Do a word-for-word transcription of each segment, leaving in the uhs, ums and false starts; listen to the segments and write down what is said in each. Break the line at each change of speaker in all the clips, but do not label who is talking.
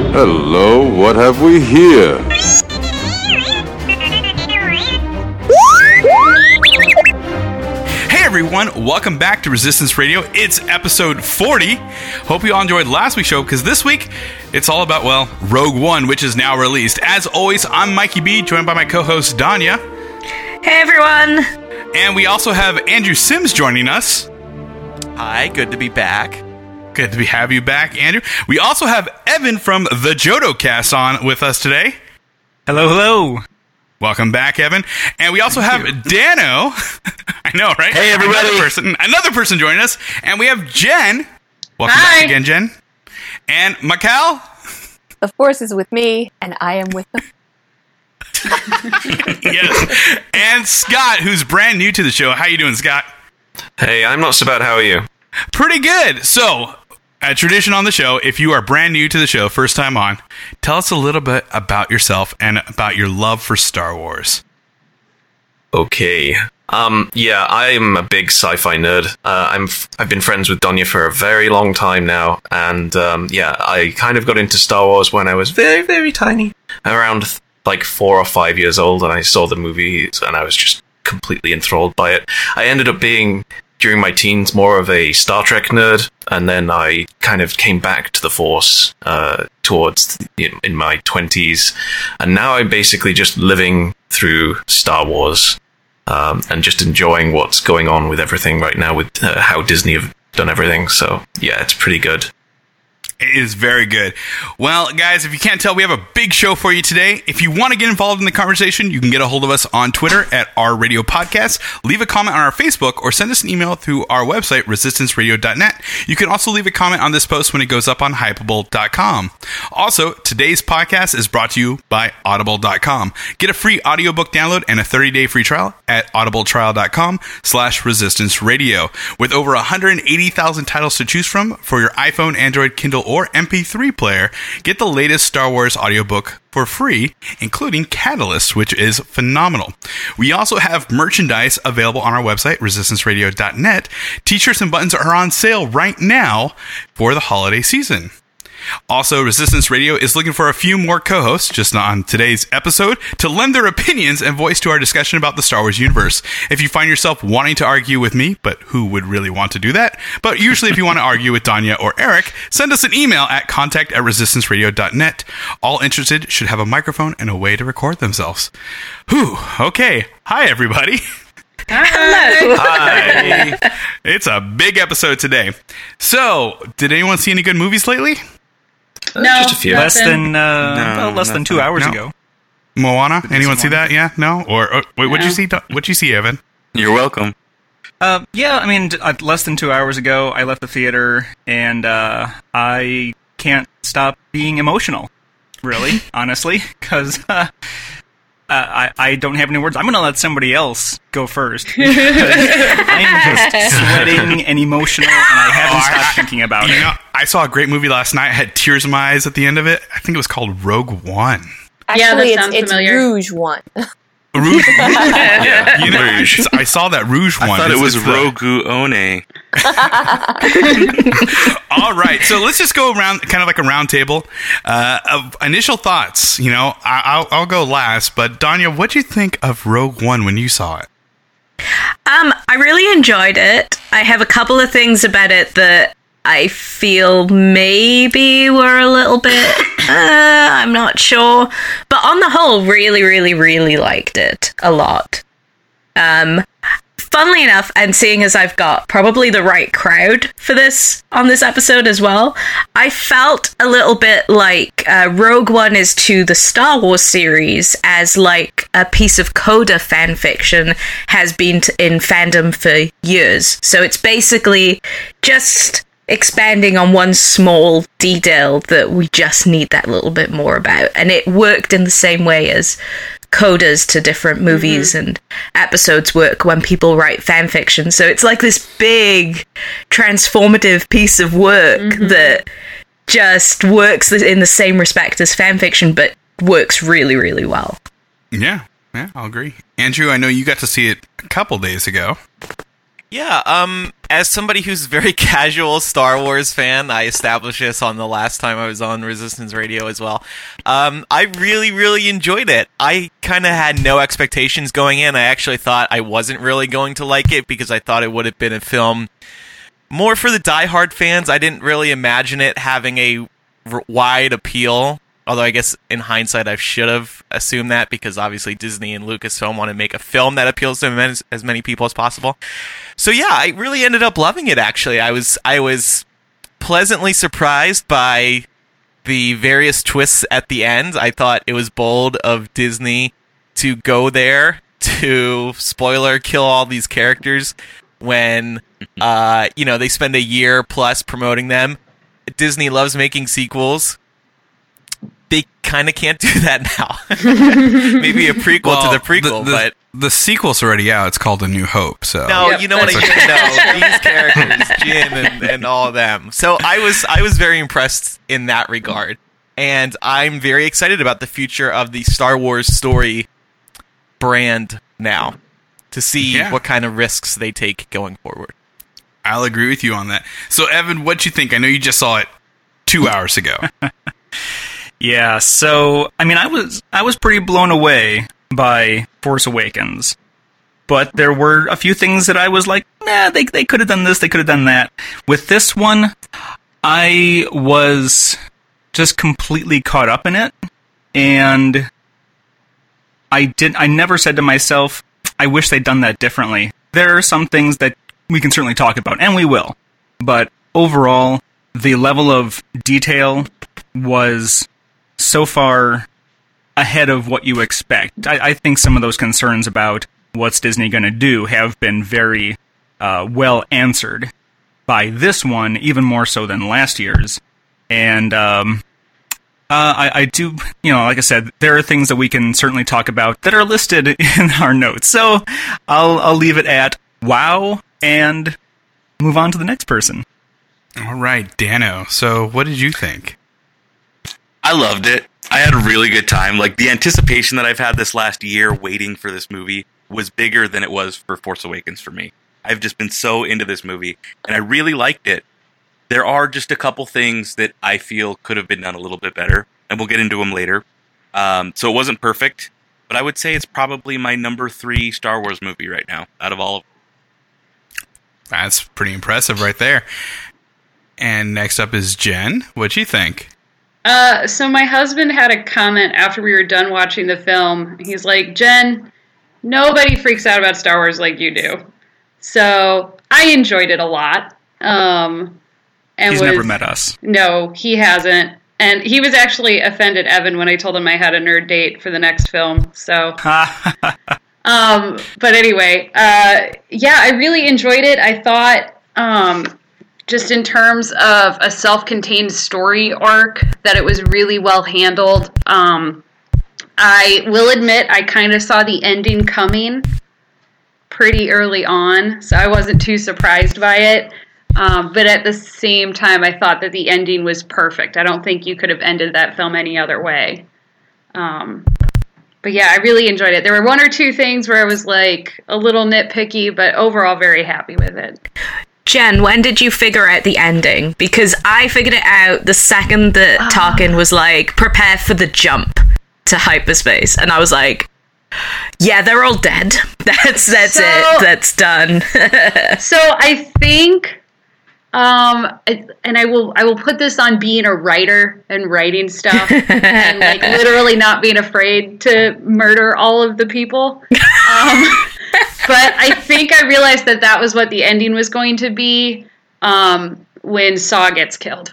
Hello, what have we here?
Hey everyone, welcome back to Resistance Radio. It's episode forty. Hope you all enjoyed last week's show, because this week it's all about, well, Rogue One, which is now released. As always, I'm Mikey B, joined by my co-host Danya.
Hey everyone!
And we also have Andrew Sims joining us.
Hi, good to be back.
Good to be, have you back, Andrew. We also have Evan from the Jodo Cast on with us today.
Hello, hello.
Welcome back, Evan. And we also have Dano. I know, right?
Hey, everybody.
Another person, another person joining us. And we have Jen. Welcome
Hi.
back again, Jen. And Mikal.
The force is with me, and I am with them.
Yes. And Scott, who's brand new to the show. How you doing, Scott?
Hey, I'm not so bad. How are you?
Pretty good. So, a tradition on the show, if you are brand new to the show, first time on, tell us a little bit about yourself and about your love for Star Wars.
Okay. Um, yeah, I'm a big sci-fi nerd. Uh, I'm f- I've been friends with Donya for a very long time now, and um, yeah, I kind of got into Star Wars when I was very, very tiny, around th- like four or five years old, and I saw the movies, and I was just completely enthralled by it. I ended up being, during my teens, more of a Star Trek nerd, and then I kind of came back to the Force uh, towards you know, in my twenties, and now I'm basically just living through Star Wars. Um, and just enjoying what's going on with everything right now, with uh, how Disney have done everything. So, yeah, it's pretty good.
It is very good. Well, guys, if you can't tell, we have a big show for you today. If you want to get involved in the conversation, you can get a hold of us on Twitter at R Radio Podcast, leave a comment on our Facebook, or send us an email through our website, resistance radio dot net. You can also leave a comment on this post when it goes up on hypable dot com. Also, today's podcast is brought to you by audible dot com. Get a free audiobook download and a thirty-day free trial at audibletrial dot com slash resistance radio. With over one hundred eighty thousand titles to choose from for your iPhone, Android, Kindle, or M P three player, get the latest Star Wars audiobook for free, including Catalyst, which is phenomenal. We also have merchandise available on our website, resistance radio dot net. T-shirts and buttons are on sale right now for the holiday season. Also, Resistance Radio is looking for a few more co-hosts, just not on today's episode, to lend their opinions and voice to our discussion about the Star Wars universe. If you find yourself wanting to argue with me, but who would really want to do that? But usually if you want to argue with Danya or Eric, send us an email at contact at resistance radio dot net. All interested should have a microphone and a way to record themselves. Whew, okay. Hi, everybody.
Hello!
Hi. It's a big episode today. So, did anyone see any good movies lately?
No,
Just a few.
Less
nothing.
than uh,
No,
well, less than two
nothing.
hours
No.
ago.
Moana? Anyone see
Moana.
that? Yeah? No? Or, or wait, what'd you
No.
see? What'd you see, Evan?
You're welcome.
Uh, yeah, I mean, d- uh, less than two hours ago, I left the theater, and uh, I can't stop being emotional. Really, honestly, because uh, I I don't have any words. I'm gonna let somebody else go first because I'm just sweating and emotional, and I haven't
Oh, I-
stopped thinking about
You
it.
know, I saw a great movie last night. I had tears in my eyes at the end of it. I think it was called Rogue One.
Yeah, that
Actually,
sounds
it's, it's
familiar.
Rouge One.
Rouge. Yeah, you know,
Rouge.
I saw that Rouge
I
one.
thought it
It's-
was
it's the-
Rogu One.
All right, so let's just go around, kind of like a round table. Uh, of initial thoughts. You know, I, I'll, I'll go last, but Danya, what'd you think of Rogue One when you saw it?
Um, I really enjoyed it. I have a couple of things about it that I feel maybe were a little bit, uh, I'm not sure. But on the whole, really, really, really liked it a lot. Um, funnily enough, and seeing as I've got probably the right crowd for this on this episode as well, I felt a little bit like uh, Rogue One is to the Star Wars series as like a piece of Coda fan fiction has been t- in fandom for years. So it's basically just expanding on one small detail that we just need that little bit more about. And it worked in the same way as codas to different movies mm-hmm. and episodes work when people write fan fiction. So it's like this big transformative piece of work mm-hmm. that just works in the same respect as fan fiction, but works really, really well.
Yeah, yeah, I'll agree. Andrew, I know you got to see it a couple days ago.
Yeah, um, as somebody who's a very casual Star Wars fan, I established this on the last time I was on Resistance Radio as well. Um, I really, really enjoyed it. I kind of had no expectations going in. I actually thought I wasn't really going to like it because I thought it would have been a film more for the diehard fans. I didn't really imagine it having a r- wide appeal. Although I guess in hindsight I should have assumed that because obviously Disney and Lucasfilm want to make a film that appeals to as, as many people as possible. So yeah, I really ended up loving it actually. I was I was pleasantly surprised by the various twists at the end. I thought it was bold of Disney to go there to spoiler kill all these characters when uh, you know, they spend a year plus promoting them. Disney loves making sequels. They kind of can't do that now. Maybe a prequel
well,
to the prequel,
the, the,
but
the sequel's already out. It's called A New Hope. So
no,
Yep,
you know what I
that's
mean. No, these characters, Jin and, and all of them. So I was I was very impressed in that regard, and I'm very excited about the future of the Star Wars story brand now to see
Yeah.
what kind of risks they take going forward.
I'll agree with you on that. So Evan, what'd you think? I know you just saw it two hours ago.
Yeah, so I mean, I was I was pretty blown away by Force Awakens, but there were a few things that I was like, nah, they they could have done this, they could have done that. With this one, I was just completely caught up in it, and I did. I never said to myself, I wish they'd done that differently. There are some things that we can certainly talk about, and we will, but overall, the level of detail was so far ahead of what you expect. I, I think some of those concerns about what's Disney going to do have been very uh, well answered by this one, even more so than last year's. And um, uh, I, I do, you know, like I said, there are things that we can certainly talk about that are listed in our notes. So I'll I'll leave it at wow and move on to the next person.
All right, Dano. So what did you think?
I loved it. I had a really good time. Like, the anticipation that I've had this last year waiting for this movie was bigger than it was for Force Awakens for me. I've just been so into this movie, and I really liked it. There are just a couple things that I feel could have been done a little bit better, and we'll get into them later. Um, so it wasn't perfect, but I would say it's probably my number three Star Wars movie right now, out of all of them.
That's pretty impressive right there. And next up is Jen. What'd you think?
Uh, so my husband had a comment after we were done watching the film. He's like, Jen, nobody freaks out about Star Wars like you do. So I enjoyed it a lot. Um, and
He's
was,
never met us.
No, he hasn't. And he was actually offended, Evan, when I told him I had a nerd date for the next film. So, um, but anyway, uh, yeah, I really enjoyed it. I thought, um, just in terms of a self-contained story arc, that it was really well handled. Um, I will admit I kind of saw the ending coming pretty early on, so I wasn't too surprised by it. Um, but at the same time, I thought that the ending was perfect. I don't think you could have ended that film any other way. Um, but yeah, I really enjoyed it. There were one or two things where I was like a little nitpicky, but overall very happy with it.
Jen, when did you figure out the ending? Because I figured it out the second that Tarkin was like, prepare for the jump to hyperspace. And I was like, yeah, they're all dead. That's that's
So-
it. That's done.
So I think, um, I- and I will I will put this on being a writer and writing stuff and like literally not being afraid to murder all of the people. Um, but I think I realized that that was what the ending was going to be um, when Saw gets killed.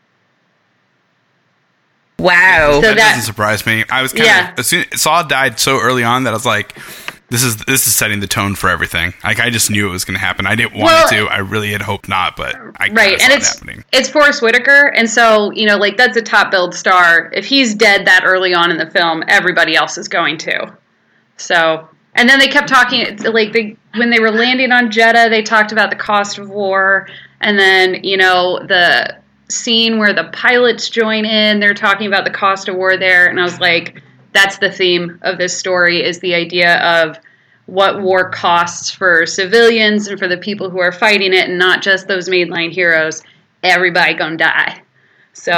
Wow.
So
that,
that-
doesn't surprise me. I was kind
Yeah.
of as soon Saw died so early on that I was like, this is this is setting the tone for everything. Like, I just knew it was going to happen. I didn't want
Well,
it to. I really had hoped not, but I kind
Right,
of
and
saw it
it's
happening.
it's Forrest Whitaker, and so you know, like that's a top billed star. If he's dead that early on in the film, everybody else is going to. So, and then they kept talking it's like they when they were landing on Jeddah, they talked about the cost of war, and then you know the scene where the pilots join in, they're talking about the cost of war there, and I was like, that's the theme of this story, is the idea of what war costs for civilians and for the people who are fighting it, and not just those mainline heroes. Everybody gonna die. So,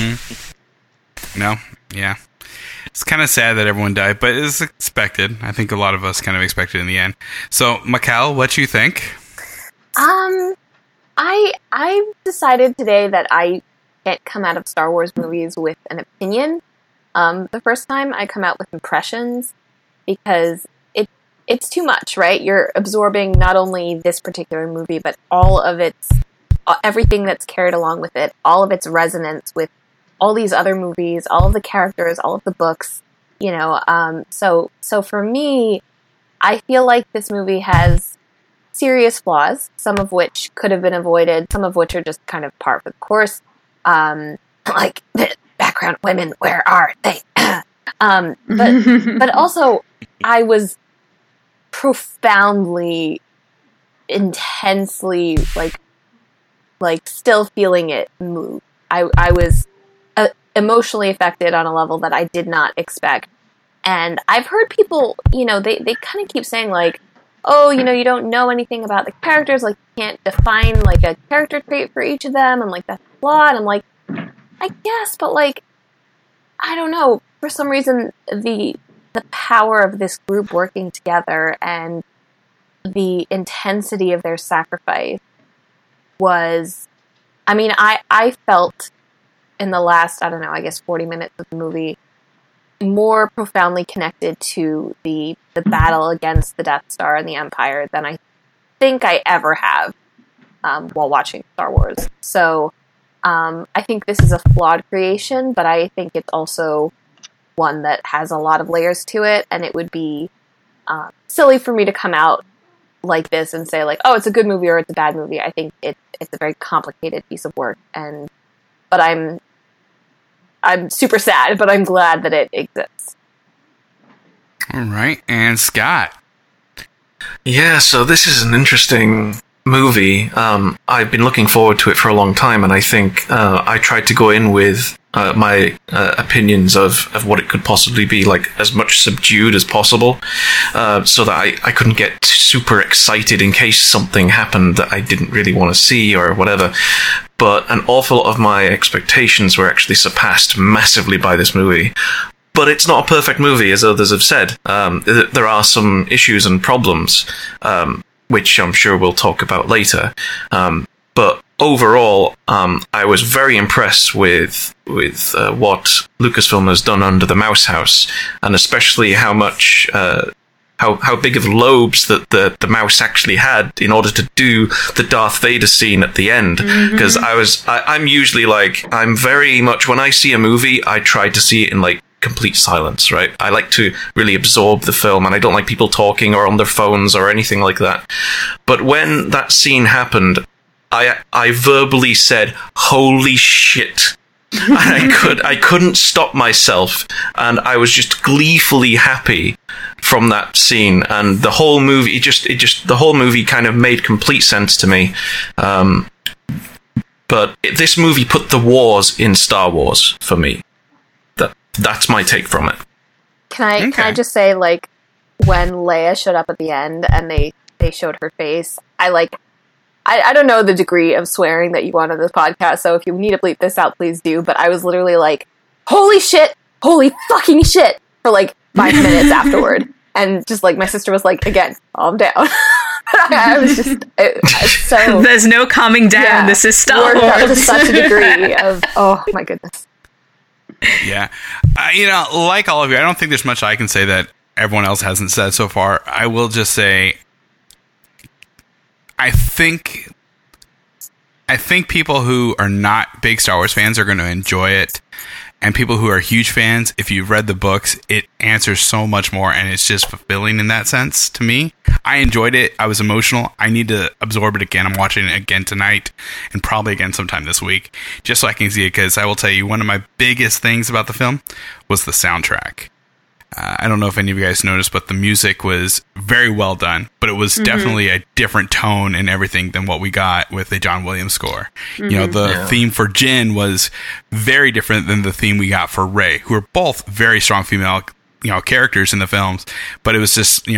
mm-hmm. no, yeah, it's kind of sad that everyone died, but it's expected. I think a lot of us kind of expected in the end. So, Mikal, what you think?
Um, I I decided today that I can't come out of Star Wars movies with an opinion. Um, the first time I come out with impressions, because it it's too much, right? You're absorbing not only this particular movie, but all of its everything that's carried along with it, all of its resonance with all these other movies, all of the characters, all of the books, you know. Um, so so for me, I feel like this movie has serious flaws, some of which could have been avoided, some of which are just kind of par for the course. Um, like the background women, where are they? um, but but also, I was profoundly, intensely like like still feeling it move. I I was uh, emotionally affected on a level that I did not expect. And I've heard people, you know, they they kind of keep saying like, oh, you know, you don't know anything about the characters, like you can't define like a character trait for each of them, and like that's flawed. I'm like, I guess, but like, I don't know. For some reason, the the power of this group working together and the intensity of their sacrifice was, I mean, I, I felt in the last, I don't know, I guess forty minutes of the movie, more profoundly connected to the the battle against the Death Star and the Empire than I think I ever have um, while watching Star Wars. So um, I think this is a flawed creation, but I think it's also one that has a lot of layers to it, and it would be uh, silly for me to come out like this and say like, oh, it's a good movie or it's a bad movie. I think it, it's a very complicated piece of work, and but I'm I'm super sad, but I'm glad that it exists.
All right, and Scott.
Yeah, so this is an interesting movie. Um, I've been looking forward to it for a long time, and I think uh, I tried to go in with uh, my uh, opinions of, of what it could possibly be, like as much subdued as possible, uh, so that I, I couldn't get super excited in case something happened that I didn't really want to see or whatever. But an awful lot of my expectations were actually surpassed massively by this movie. But it's not a perfect movie, as others have said. Um, th- there are some issues and problems, um, which I'm sure we'll talk about later. Um, but overall, um, I was very impressed with with uh, what Lucasfilm has done under the Mouse House, and especially how much... Uh, How how big of lobes that the, the mouse actually had in order to do the Darth Vader scene at the end. Because mm-hmm. I was I, I'm usually like I'm very much when I see a movie, I try to see it in like complete silence, right? I like to really absorb the film, and I don't like people talking or on their phones or anything like that. But when that scene happened, I I verbally said, "Holy shit." And I could I couldn't stop myself, and I was just gleefully happy from that scene, and the whole movie it just it just the whole movie kind of made complete sense to me. Um, but it, this movie put the wars in Star Wars for me. That that's my take from it.
Can I
okay.
can I just say, like, when Leia showed up at the end and they they showed her face, I like. I, I don't know the degree of swearing that you want on this podcast, so if you need to bleep this out, please do. But I was literally like, holy shit, holy fucking shit, for like five minutes afterward. And just like, my sister was like, again, calm down. I was just, it, so...
There's no calming down, yeah, this is Star Wars.
To such a degree of, oh my goodness.
Yeah. Uh, you know, like all of you, I don't think there's much I can say that everyone else hasn't said so far. I will just say... I think I think people who are not big Star Wars fans are going to enjoy it, and people who are huge fans, if you've read the books, it answers so much more, and it's just fulfilling in that sense to me. I enjoyed it. I was emotional. I need to absorb it again. I'm watching it again tonight, and probably again sometime this week, just so I can see it, because I will tell you, one of my biggest things about the film was the soundtrack. Uh, I don't know if any of you guys noticed, but the music was very well done, but it was mm-hmm. definitely a different tone and everything than what we got with the John Williams score. Mm-hmm. You know, the yeah. theme for Jyn was very different than the theme we got for Rey, who are both very strong female, you know, characters in the films, but it was just, you know,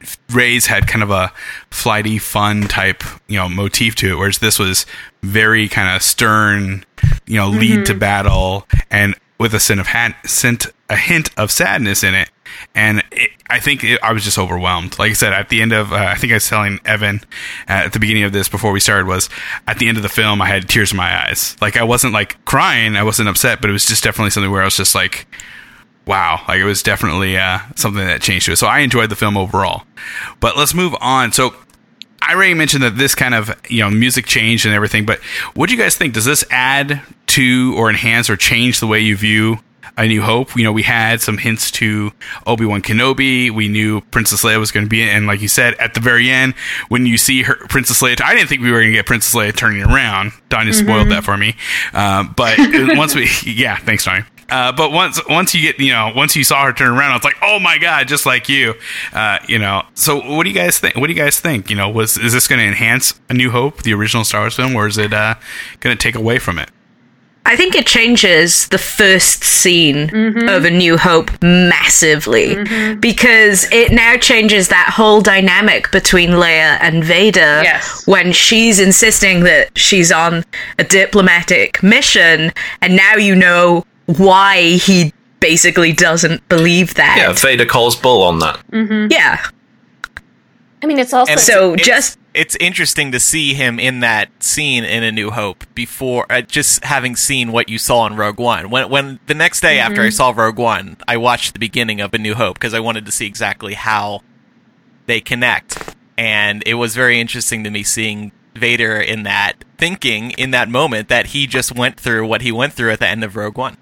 Rey's had kind of a flighty, fun type, you know, motif to it, whereas this was very kind of stern, you know, lead
Mhm.
to battle, and with a scent of ha- scent, a hint of sadness in it. And it, I think it, I was just overwhelmed. Like I said, at the end of, uh, I think I was telling Evan uh, at the beginning of this before we started, was at the end of the film, I had tears in my eyes. Like, I wasn't like crying, I wasn't upset, but it was just definitely something where I was just like, wow. Like, it was definitely uh, something that changed to it. So I enjoyed the film overall. But let's move on. So I already mentioned that this kind of, you know, music changed and everything, but what do you guys think? Does this add to or enhance or change the way you view A New Hope? You know, we had some hints to Obi-Wan Kenobi. We knew Princess Leia was going to be in, and like you said, at the very end, when you see her, Princess Leia, I didn't think we were going to get Princess Leia turning around. Donnie
Mhm.
spoiled that for me. Um, but once we, yeah, thanks, Donnie. Uh, but once once you get, you know, once you saw her turn around, I was like, oh my god, just like you, uh, you know. So what do you guys think? What do you guys think? You know, was is this going to enhance A New Hope, the original Star Wars film, or is it uh, going to take away from it?
I think it changes the first scene of A New Hope massively because it now changes that whole dynamic between Leia and Vader
Yes.
when she's insisting that she's on a diplomatic mission, and now you know why he basically doesn't believe that.
Yeah, Vader calls bull on that.
Yeah.
I mean, it's also
And
So
it's,
just-
it's interesting to see him in that scene in A New Hope before uh, just having seen what you saw in Rogue One. When when the next day after I saw Rogue One, I watched the beginning of A New Hope because I wanted to see exactly how they connect, and it was very interesting to me seeing Vader in that, thinking in that moment that he just went through what he went through at the end of Rogue One.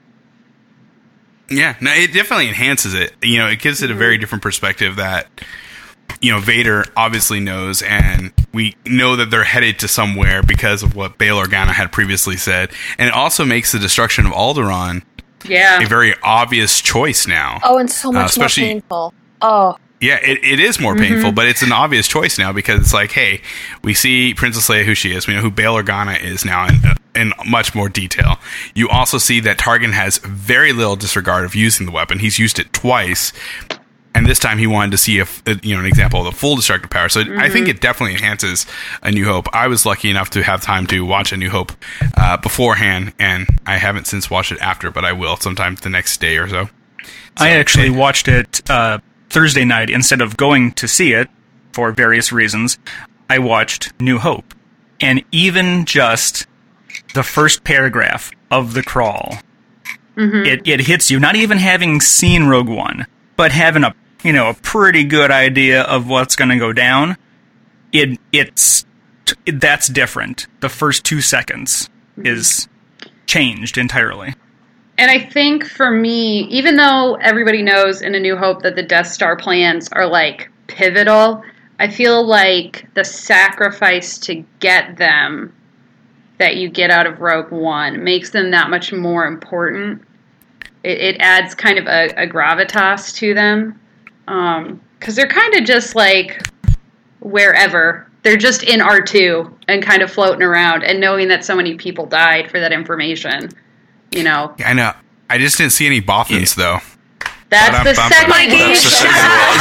Yeah, no, it definitely enhances it. You know, it gives it a very different perspective that, you know, Vader obviously knows, and we know that they're headed to somewhere because of what Bail Organa had previously said. And it also makes the destruction of Alderaan
Yeah.
a very obvious choice now.
oh, and so
Uh,
much more
especially-
painful. Oh,
Yeah, it, it is more painful, but it's an obvious choice now because it's like, hey, we see Princess Leia who she is. We know who Bail Organa is now in, in much more detail. You also see that Tarkin has very little disregard of using the weapon. He's used it twice, and this time he wanted to see if you know an example of the full destructive power. So I think it definitely enhances A New Hope. I was lucky enough to have time to watch A New Hope uh, beforehand, and I haven't since watched it after, but I will sometime the next day or so.
I
So,
actually
yeah.
watched it uh, Thursday night instead of going to see it for various reasons. I watched New Hope, and even just the first paragraph of the crawl, it it hits you. Not even having seen Rogue One, but having a you know a pretty good idea of what's going to go down. It it's it, that's different. The first two seconds is changed entirely.
And I think for me, even though everybody knows in A New Hope that the Death Star plans are like pivotal, I feel like the sacrifice to get them that you get out of Rogue One makes them that much more important. It, it adds kind of a, a gravitas to them. Um, 'cause they're kind of just like wherever. They're just in R two and kind of floating around, and knowing that so many people died for that information. You know,
I know. I just didn't see any Bothans though.
that's the
Ba-dum-bum-bum.
second.
That's the second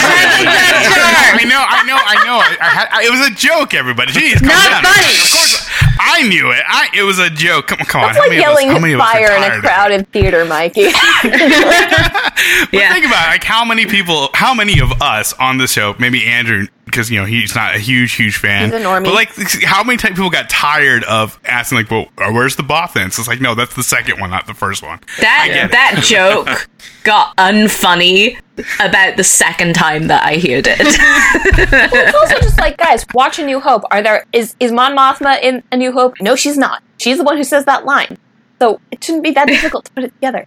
one. I know, I know, I know. I, I had, I, it was a joke, everybody. Jeez, calm
Not
down.
funny.
Of course, I knew it. I, it was a joke. Come, come on.
that's
How
like
many of us-
yelling
how many of us are
fire in
tired
a
of it?
crowded theater, Mikey.
But
Yeah.
think about it, like how many people, how many of us on the show, maybe Andrew, because you know he's not a huge, huge fan.
He's a normie.
But like, how many times people got tired of asking, like, "Well, where's the Bothans?" It's like, no, that's the second one, not the first one. I
That
get it.
that joke got unfunny about the second time that I heard it.
It's also just like, guys, watch A New Hope. Are there is is Mon Mothma in A New Hope? No, she's not. She's the one who says that line. So it shouldn't be that difficult to put it together.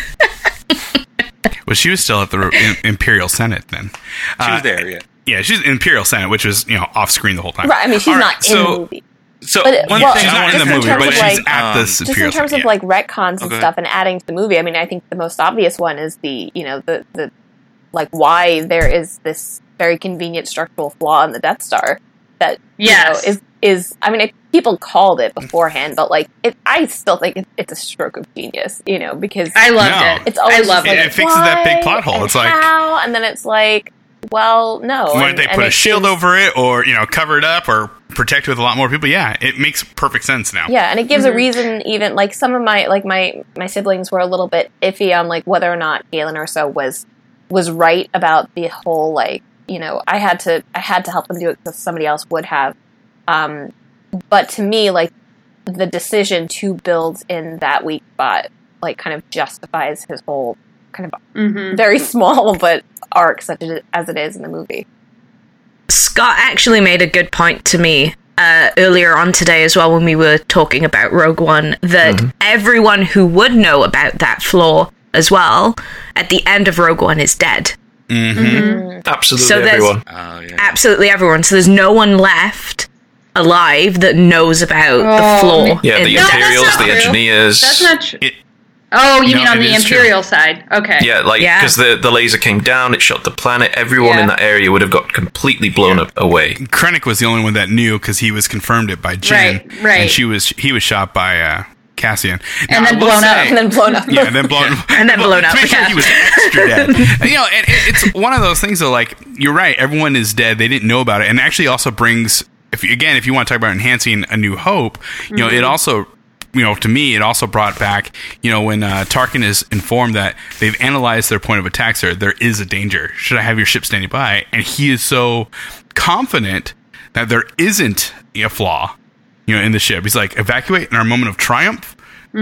Well, she was still at the Im- Imperial Senate then.
She
Uh,
was there, yeah.
Yeah, she's in Imperial Senate, which was, you know, off screen the whole time.
Right. I mean, she's
All right,
not in
so,
the movie.
So
But it-
one
well,
thing
She's
I
not
wanted
in the
just in
movie,
terms
but
of,
she's
like-
at
um,
the
Just in
Imperial
terms
Senate.
of like retcons and
Okay.
stuff and adding to the movie, I mean, I think the most obvious one is the, you know, the, the like why there is this very convenient structural flaw in the Death Star that,
Yes.
you know, is, is, I mean, it, people called it beforehand, but like, it, I still think it, it's a stroke of genius, you know, because
I loved
No.
it.
it's always
I loved
just
it.
like,
It fixes that big
why
plot hole.
and
It's like-
how, and then it's like, well, no.
Why
and-
don't they
and
put a
it
shield
gives-
over it, or you know, cover it up, or protect it with a lot more people? Yeah, it makes perfect sense now.
Yeah, and it gives
Mhm.
a reason. Even like some of my like my my siblings were a little bit iffy on like whether or not Galen Erso was was right about the whole like you know I had to I had to help them do it because somebody else would have. Um, but to me, like the decision to build in that weak spot, like kind of justifies his whole kind of
Mhm.
very small but arc, such as it is in the movie.
Scott actually made a good point to me uh, earlier on today as well when we were talking about Rogue One, that
Mm-hmm.
everyone who would know about that flaw as well at the end of Rogue One is dead.
Mm-hmm.
Absolutely
So there's-
everyone.
Oh, yeah.
Absolutely everyone. So there's no one left alive that knows about the
Oh,
flaw.
Yeah,
in
the
the
that's
Imperials,
not
the
true.
engineers.
That's not true.
It-
Oh, you
No,
mean on
it
the
is true.
Imperial side? Okay.
Yeah, like
Yeah.
because the the laser came down, it shot the planet. Everyone
Yeah.
in that area would have got completely blown up away.
Krennic was the only one that knew because he was confirmed it by Jin,
Right, right.
and she was he was shot by uh, Cassian,
And
Now,
then
I will
blown up.
say-
And then blown up.
Yeah, and then blown,
And then blown up,
To be sure,
yeah.
he was extra dead. And, you know, and it, it's one of those things though. Like you're right, everyone is dead. They didn't know about it, and it actually also brings, if you- again, if you want to talk about enhancing A New Hope, you know, it also, you know, to me, it also brought back, you know, when uh, Tarkin is informed that they've analyzed their point of attack, sir, there is a danger. Should I have your ship standing by? And he is so confident that there isn't a flaw, you know, in the ship. He's like, evacuate in our moment of triumph.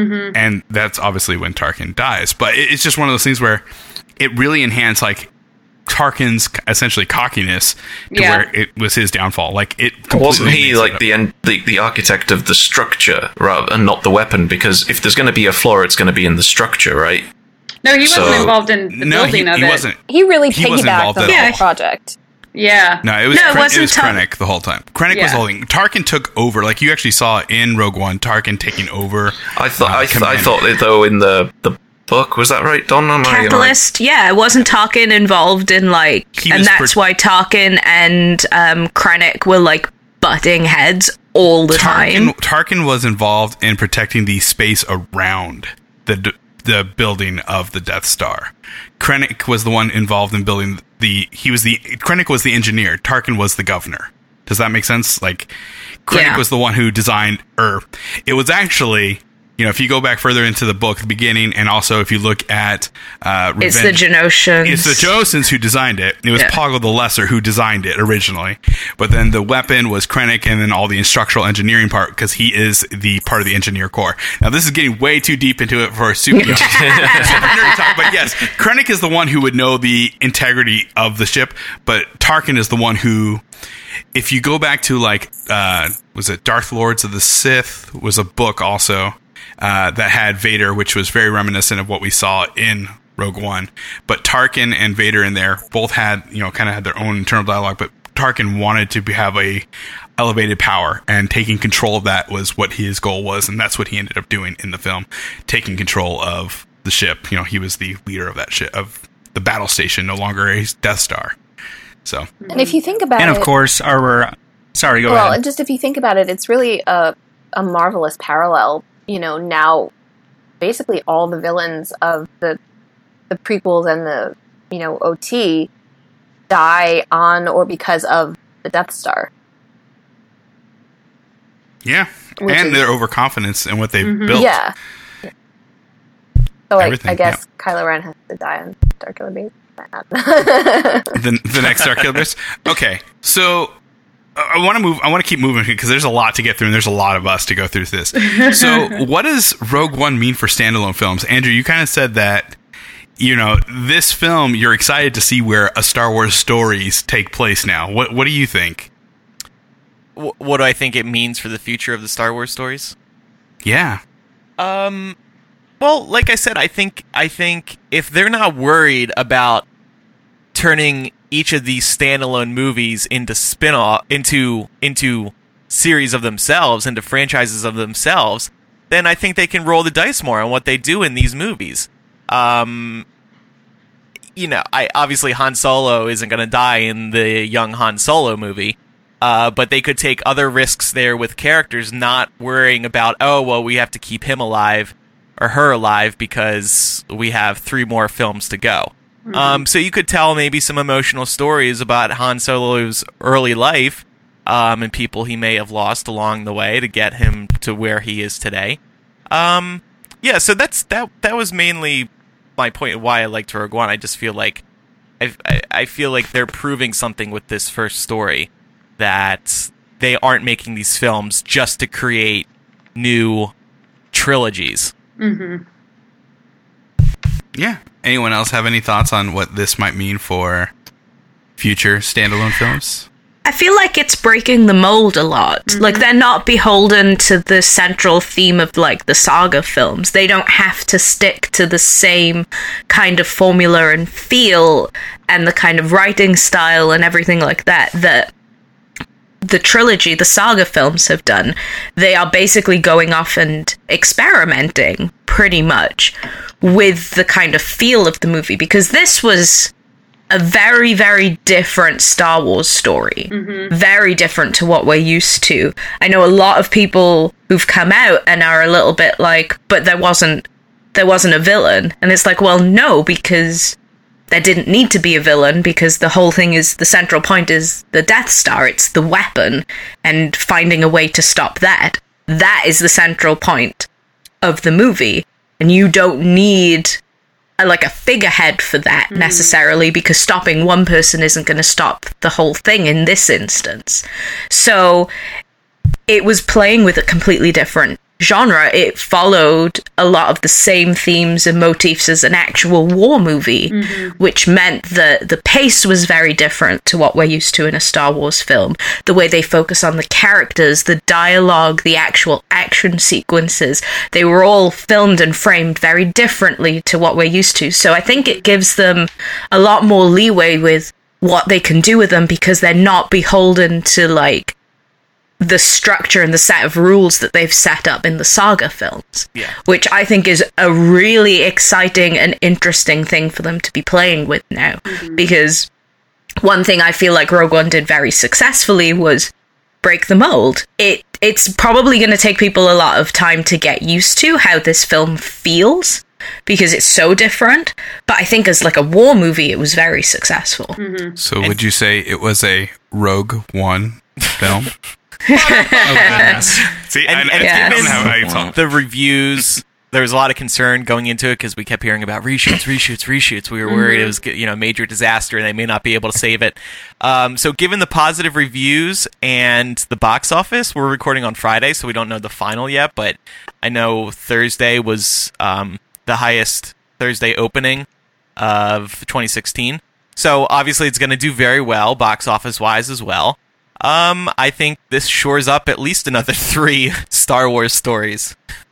And that's obviously when Tarkin dies. But it- it's just one of those things where it really enhanced like Tarkin's essentially cockiness to
Yeah.
where it was his downfall. Like it completely
Wasn't he
makes it
like
up.
the, en- the the architect of the structure rather and not the weapon? Because if there's going to be a flaw, it's going to be in the structure, right?
No, he wasn't
So-
involved in the
No, he,
building of
he
it.
wasn't.
He really
He wasn't
piggybacked
involved
on
at
the
all.
whole project.
Yeah.
No, it was,
No, it
Kren-
wasn't
it was
Tar-
Krennic the whole time. Krennic was
Yeah.
holding. Tarkin took over. Like you actually saw in Rogue One, Tarkin taking over.
I thought
uh,
I, th- I
command.
thought that though in the the book was that right, Don? Am I- am I-
Catalyst, yeah, wasn't Tarkin involved in like,
He
and
was
that's
per-
why Tarkin and um, Krennic were like butting heads all the
Tarkin,
time.
Tarkin was involved in protecting the space around the d- the building of the Death Star. Krennic was the one involved in building the. He was the Krennic was the engineer. Tarkin was the governor. Does that make sense? Like Krennic
Yeah.
was the one who designed. Or it was actually. You know, if you go back further into the book, the beginning, and also if you look at uh,
It's the
Revenge-
Genoshans.
It's the Genosans who designed it. It was
Yeah.
Poggle the Lesser who designed it originally. But then the weapon was Krennic, and then all the instructional engineering part, because he is the part of the engineer corps. Now, this is getting way too deep into it for a super, you know, super nerdy talk. But yes, Krennic is the one who would know the integrity of the ship, but Tarkin is the one who... If you go back to, like, uh, was it Darth Lords of the Sith was a book also uh, that had Vader, which was very reminiscent of what we saw in Rogue One. But Tarkin and Vader in there both had, you know, kind of had their own internal dialogue, but Tarkin wanted to be, have a elevated power, and taking control of that was what his goal was, and that's what he ended up doing in the film, taking control of the ship. You know, he was the leader of that ship, of the battle station, no longer a Death Star. So,
And if you think about
And
it,
of course, our sorry, go
well,
ahead.
and just if you think about it, it's really a a marvelous parallel. You know, now basically all the villains of the the prequels and the you know O T die on or because of the Death Star.
yeah.
Which
and
is-
their overconfidence in what they've built.
Yeah. So like,
Everything,
I guess Kylo Ren has to die on Starkiller Base.
the, the next Dark Killers. Okay, so uh, I want to move. I want to keep moving because there's a lot to get through, and there's a lot of us to go through this. So, what does Rogue One mean for standalone films? Andrew, you kind of said that. You know, this film, you're excited to see where a Star Wars stories take place now. What What do you think?
Wh- what do I think it means for the future of the Star Wars stories?
Yeah,
Um, well, like I said, I think I think if they're not worried about turning each of these standalone movies into spin-off into into series of themselves, into franchises of themselves, then I think they can roll the dice more on what they do in these movies. Um, you know, I obviously Han Solo isn't going to die in the young Han Solo movie. Uh, but they could take other risks there with characters, not worrying about, oh, well, we have to keep him alive or her alive because we have three more films to go.
Mhm.
Um, so you could tell maybe some emotional stories about Han Solo's early life um, and people he may have lost along the way to get him to where he is today. Um, yeah, so that's that. That was mainly my point of why I liked Rogue One. I just feel like I, I, I feel like they're proving something with this first story, that they aren't making these films just to create new trilogies.
Mm-hmm.
Yeah. Anyone else have any thoughts on what this might mean for future standalone films?
I feel like it's breaking the mold a lot. Mm-hmm. Like, they're not beholden to the central theme of, like, the saga films. They don't have to stick to the same kind of formula and feel and the kind of writing style and everything like that that the trilogy, the saga films have done. They are basically going off and experimenting, pretty much, with the kind of feel of the movie. Because this was a very, very different Star Wars story. Mm-hmm. Very different to what we're used to. I know a lot of people who've come out and are a little bit like, but there wasn't there wasn't a villain. And it's like, well, no, because there didn't need to be a villain, because the whole thing is, the central point is the Death Star. It's the weapon, and finding a way to stop that. That is the central point of the movie. And you don't need a, like a figurehead for that mm. necessarily, because stopping one person isn't going to stop the whole thing in this instance. So it was playing with a completely different genre. It followed a lot of the same themes and motifs as an actual war movie, mm-hmm. which meant that the pace was very different to what we're used to in a Star Wars film. The way they focus on the characters, the dialogue, the actual action sequences, they were all filmed and framed very differently to what we're used to. So I think it gives them a lot more leeway with what they can do with them, because they're not beholden to, like, the structure and the set of rules that they've set up in the saga films,
yeah.
which I think is a really exciting and interesting thing for them to be playing with now. Mm-hmm. Because one thing I feel like Rogue One did very successfully was break the mold. It it's probably going to take people a lot of time to get used to how this film feels, because it's so different. But I think as like a war movie, it was very successful.
Mm-hmm.
So and would you say it was a Rogue One film?
Oh, goodness.
See,
and,
I,
and
I, I don't know how I
given
felt.
the reviews, there was a lot of concern going into it because we kept hearing about reshoots, reshoots, reshoots. We were worried mm-hmm. it was, you know, a major disaster and they may not be able to save it. Um, so given the positive reviews and the box office, we're recording on Friday, so we don't know the final yet, but I know Thursday was um, the highest Thursday opening of twenty sixteen. So obviously it's going to do very well, box office-wise as well. Um, I think this shores up at least another three Star Wars stories.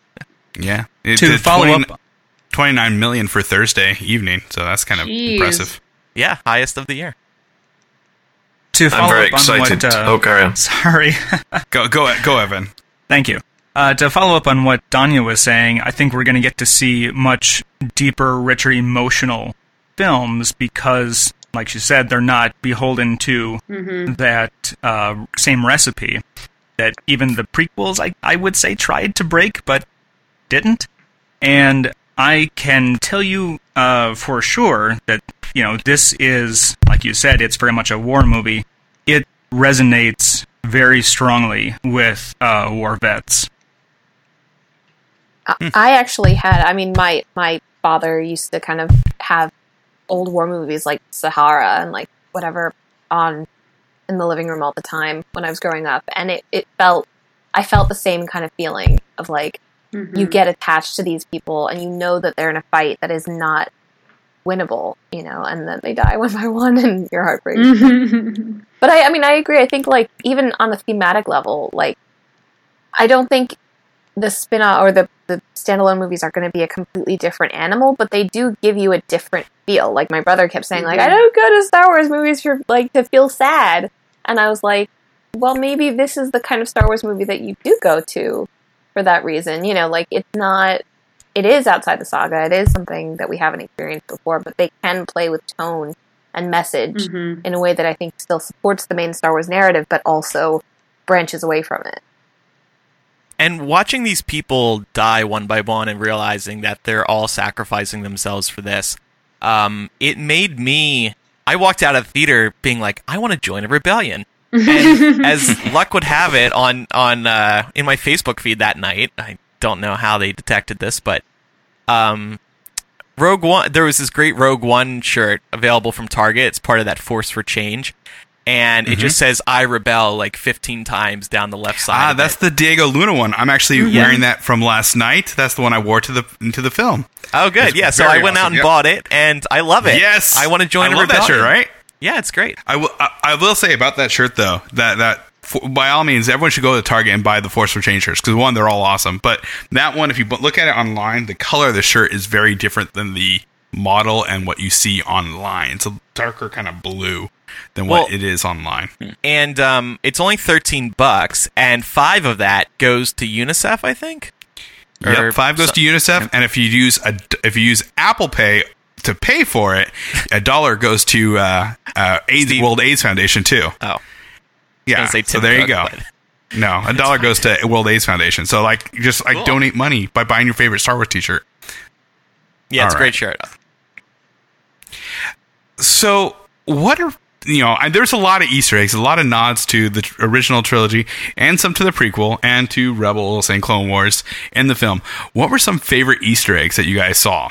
Yeah. It,
to follow
twenty,
up,
twenty-nine million for Thursday evening, so that's kind of
Jeez.
impressive.
Yeah, highest of the year.
To follow
I'm very
up on
excited.
What, uh,
oh, carry on.
Sorry.
Go, go, go, Evan.
Thank you. Uh, to follow up on what Danya was saying, I think we're going to get to see much deeper, richer, emotional films because, like she said, they're not beholden to mm-hmm. that uh, same recipe that even the prequels, I, I would say, tried to break, but didn't. And I can tell you uh, for sure that, you know, this is, like you said, it's very much a war movie. It resonates very strongly with uh, war vets.
I, I actually had, I mean, my, my father used to kind of have old war movies like Sahara and like whatever on in the living room all the time when I was growing up, and it, it felt I felt the same kind of feeling of like mm-hmm. you get attached to these people and you know that they're in a fight that is not winnable, you know, and then they die one by one and your heart breaks. Mm-hmm. But I, I mean, I agree. I think like even on the thematic level, like I don't think the spin-off or the, the standalone movies are going to be a completely different animal, but they do give you a different feel. Like my brother kept saying, like, I don't go to Star Wars movies for like to feel sad, and I was like, well, maybe this is the kind of Star Wars movie that you do go to for that reason. You know, like it's not, it is outside the saga. It is something that we haven't experienced before, but they can play with tone and message mm-hmm. in a way that I think still supports the main Star Wars narrative, but also branches away from it.
And watching these people die one by one and realizing that they're all sacrificing themselves for this, um, it made me. I walked out of the theater being like, I want to join a rebellion. And as luck would have it, on on uh, in my Facebook feed that night, I don't know how they detected this, but um, Rogue One. There was this great Rogue One shirt available from Target. It's part of that Force for Change. And it mm-hmm. just says "I rebel" like fifteen times down the left side.
Ah, that's it. The Diego Luna one. I'm actually mm-hmm. wearing that from last night. That's the one I wore to the into the film.
Oh, good. It's yeah, so I went awesome. out and yep. bought it, and I love it.
Yes,
I want to join
I
a
love
rebellion.
That shirt, right?
Yeah, it's great.
I will. I, I will say about that shirt though that that for, by all means, everyone should go to Target and buy the Force for Change shirts because one, they're all awesome. But that one, if you look at it online, the color of the shirt is very different than the model and what you see online. It's a darker kind of blue than what well, it is online.
And um, it's only thirteen bucks, and five of that goes to UNICEF, I think.
Yep, or five goes so, to UNICEF, and if you use a if you use Apple Pay to pay for it, a dollar goes to uh, uh, AIDS, World AIDS Foundation too.
Oh,
yeah. So there you go. But no, a dollar goes to World AIDS Foundation. So like, just like cool. donate money by buying your favorite Star Wars T-shirt.
Yeah, All it's right. a great shirt.
So what are you know? There's a lot of Easter eggs, a lot of nods to the tr- original trilogy, and some to the prequel, and to Rebels and Clone Wars in the film. What were some favorite Easter eggs that you guys saw?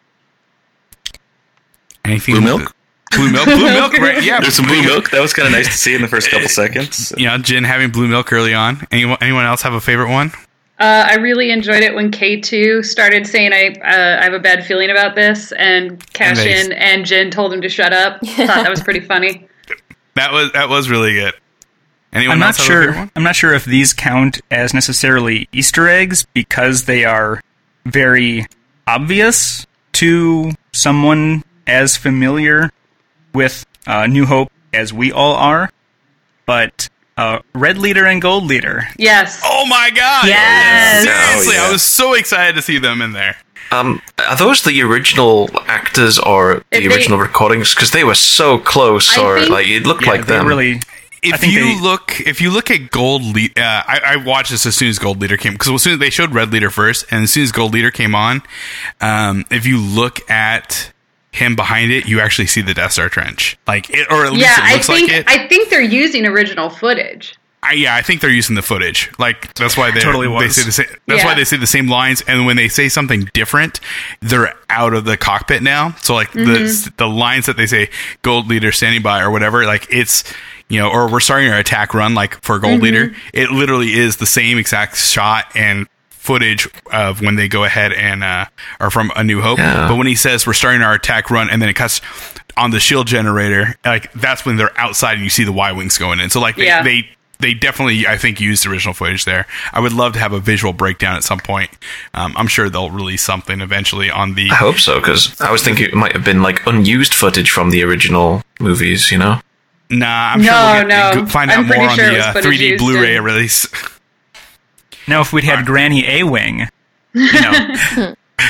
Anything?
Blue milk.
Blue milk. Blue milk. Right? Yeah.
There's some blue milk. That was kind of nice to see in the first couple seconds.
Yeah, Jin having blue milk early on. Anyone? Anyone else have a favorite one?
Uh, I really enjoyed it when K two started saying I uh, I have a bad feeling about this, and Cassian and, and Jin told him to shut up. I thought that was pretty funny.
That was that was really good. Anyone
I'm
else
not
have
sure.
a favorite one?
I'm not sure if these count as necessarily Easter eggs because they are very obvious to someone as familiar with uh, New Hope as we all are, but. Uh, Red Leader and Gold Leader.
Yes.
Oh my god!
Yes.
Seriously,
oh, yeah.
I was so excited to see them in there.
Um, are those the original actors or the
If
original
they-
recordings? Because they were so close,
I
or
think-
like it looked
Yeah,
like
they
them.
really. I
If
think
you
they-
look, if you look at Gold Leader, uh, I, I watched this as soon as Gold Leader came because as soon as they showed Red Leader first, and as soon as Gold Leader came on, um, if you look at him behind it, you actually see the Death Star trench, like it, or at least
Yeah,
it
I
looks
think
like it.
I think they're using original footage.
I, yeah, I think they're using the footage. Like that's why they
Totally
they
was.
say the same. That's
Yeah.
why they say the same lines. And when they say something different, they're out of the cockpit now. So like the the lines that they say, "Gold Leader standing by" or whatever, like it's you know, or we're starting our attack run, like for Gold Leader. It literally is the same exact shot and footage of when they go ahead and uh, are from A New Hope.
Yeah.
But when he says we're starting our attack run, and then it cuts on the shield generator, like that's when they're outside and you see the Y wings going in. So like they.
Yeah.
they They definitely, I think, used original footage there. I would love to have a visual breakdown at some point. Um, I'm sure they'll release something eventually on the...
I hope so, because I was thinking it might have been like unused footage from the original movies, you know?
Nah, I'm
No,
sure we'll get,
no.
go- find
I'm
out more
pretty
on
sure it
the
was
uh,
footage
three D
used
Blu-ray
in-
release.
Now, if we'd had Granny A-Wing, you know.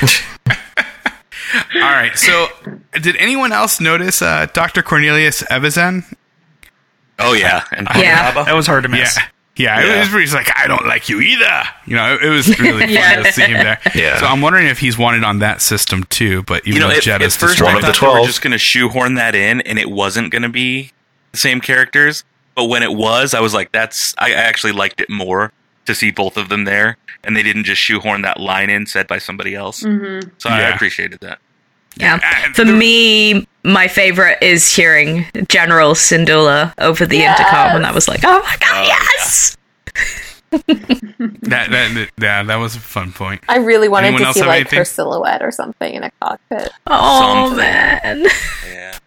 All right, so did anyone else notice uh, Doctor Cornelius Evazan?
Oh yeah, and
Yeah.
That was hard to
Yeah.
miss.
Yeah,
Yeah.
it was really like, I don't like you either. You know, it, it was really fun
Yeah.
to see him there.
Yeah.
So I'm wondering if he's wanted on that system too, but even
you know,
though
at,
Jedda's
at first
destroyed
I
One of the
thought they were
twelve.
just going to shoehorn that in, and it wasn't going to be the same characters. But when it was, I was like, "That's." I actually liked it more to see both of them there, and they didn't just shoehorn that line in said by somebody else.
Mm-hmm.
So I
Yeah.
appreciated that.
Yeah.
And
For
the-
me, my favorite is hearing General Syndulla over the
Yes.
intercom, and I was like, oh my god,
Oh,
yes!
that, that, yeah, that was a fun point.
I really wanted
Anyone
to
else
see
have
like
anything?
her silhouette or something in a cockpit.
Oh,
Something.
man.
Yeah.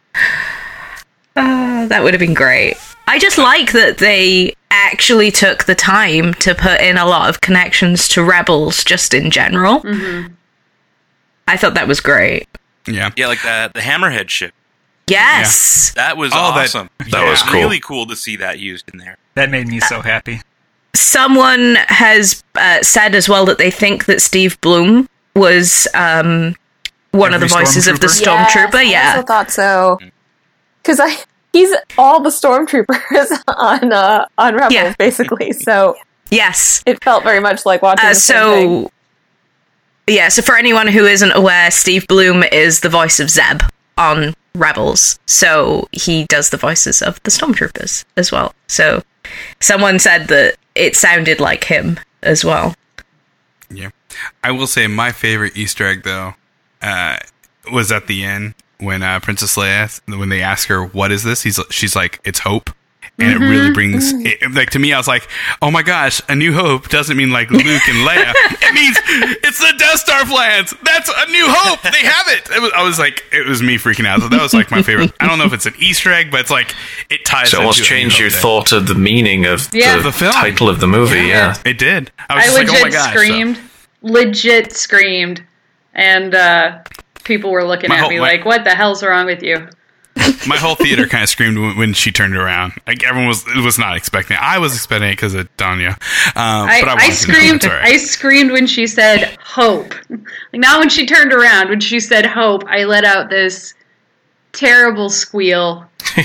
Uh, that would have been great. I just like that they actually took the time to put in a lot of connections to Rebels just in general.
Mm-hmm.
I thought that was great.
Yeah.
Yeah, like that the Hammerhead ship.
Yes!
That was
Oh, that-
awesome.
that
was cool.
Really cool to see that used in there.
That made me so happy.
Someone has uh, said as well that they think that Steve Bloom was um, one of the
Every
voices of the
Stormtrooper?
Stormtrooper.
Yes, I
Yeah.
also thought so. Because I he's all the stormtroopers on uh, on Rebels,
Yeah.
basically. So
Yes.
it felt very much like watching
Uh,
the same thing.
so yeah, so for anyone who isn't aware, Steve Bloom is the voice of Zeb on Rebels. So he does the voices of the Stormtroopers as well. So someone said that it sounded like him as well.
Yeah. I will say my favorite Easter egg, though, uh, was at the end when uh, Princess Leia, when they ask her, what is this? He's, she's like, it's hope. And mm-hmm. it really brings, it, like, to me, I was like, oh my gosh, A New Hope doesn't mean like Luke and Leia. It means it's the Death Star plans. That's A New Hope. They have it. it was, I was like, it was me freaking out. So that was like my favorite. I don't know if it's an Easter egg, but it's like, it ties
So it almost changed your thought of the meaning of
yeah.
the,
the film.
title of the movie, yeah.
yeah. It did. I was
I
just
legit
like, oh my gosh.
screamed.
So.
Legit screamed. And uh, people were looking
My
at
whole-
me
my-
like, what the hell's wrong with you?
My whole theater kind of screamed when, when she turned around. Like everyone was was not expecting it. I was expecting it because of Danya. Um,
I,
but I,
I screamed.
Right.
I screamed when she said "hope." Like not when she turned around. When she said "hope," I let out this terrible squeal,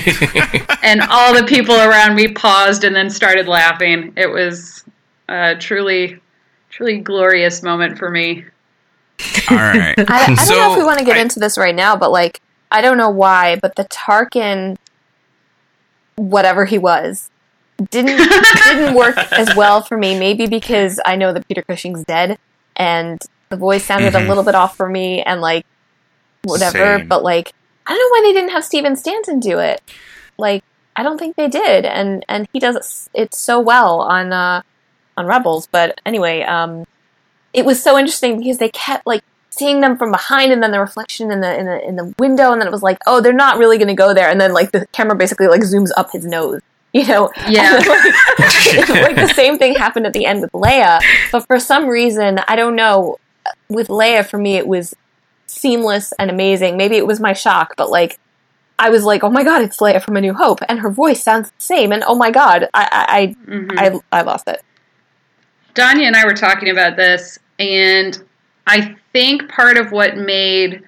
and all the people around me paused and then started laughing. It was a truly, truly glorious moment for me.
All right.
I, I don't
So,
know if we want to get
I-
into this right now, but like, I don't know why, but the Tarkin, whatever he was, didn't didn't work as well for me. Maybe because I know that Peter Cushing's dead, and the voice sounded
Mhm.
a little bit off for me, and like whatever.
Same.
But like, I don't know why they didn't have Steven Stanton do it. Like, I don't think they did, and and he does it so well on uh, on Rebels. But anyway, um, it was so interesting because they kept like seeing them from behind, and then the reflection in the in the in the window, and then it was like, oh, they're not really going to go there, and then like the camera basically like zooms up his nose, you know?
Yeah.
And, like, like the same thing happened at the end with Leia, but for some reason, I don't know. With Leia, for me, it was seamless and amazing. Maybe it was my shock, but like I was like, oh my god, it's Leia from A New Hope, and her voice sounds the same, and oh my god, I I
Mm-hmm.
I, I, I lost it.
Danya and I were talking about this, and I think part of what made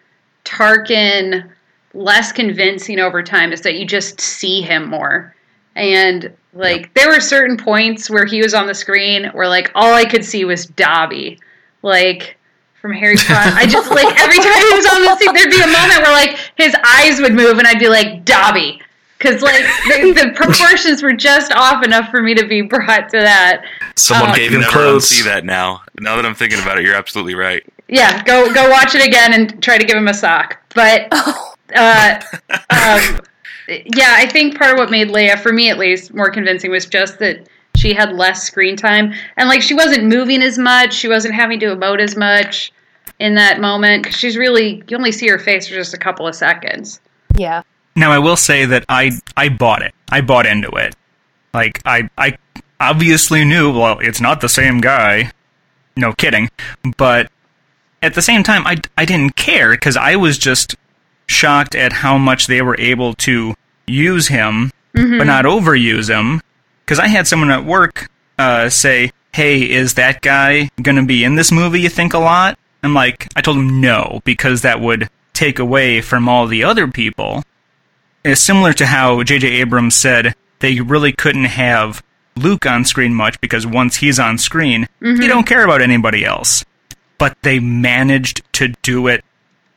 Tarkin less convincing over time is that you just see him more. And, like, yep. there were certain points where he was on the screen where, like, all I could see was Dobby. Like, from Harry Potter. I just, like, every time he was on the scene, there'd be a moment where, like, his eyes would move, and I'd be like, Dobby. Because, like, the, the proportions were just off enough for me to be brought to that.
Someone
Um,
gave
I
him
can never
clothes.
unsee that now. Now that I'm thinking about it, you're absolutely right.
Yeah, go go watch it again and try to give him a sock. But, uh, um, yeah, I think part of what made Leia, for me at least, more convincing was just that she had less screen time. And, like, she wasn't moving as much. She wasn't having to emote as much in that moment. Because she's really, you only see her face for just a couple of seconds.
Yeah.
Now, I will say that I I bought it. I bought into it. Like, I I obviously knew, well, it's not the same guy. No kidding. But at the same time, I, I didn't care, because I was just shocked at how much they were able to use him, mm-hmm. but not overuse him. Because I had someone at work uh, say, hey, is that guy going to be in this movie, you think, a lot? I'm like, I told him no, because that would take away from all the other people. It's similar to how J J Abrams said they really couldn't have Luke on screen much because once he's on screen, mm-hmm. you don't care about anybody else. But they managed to do it,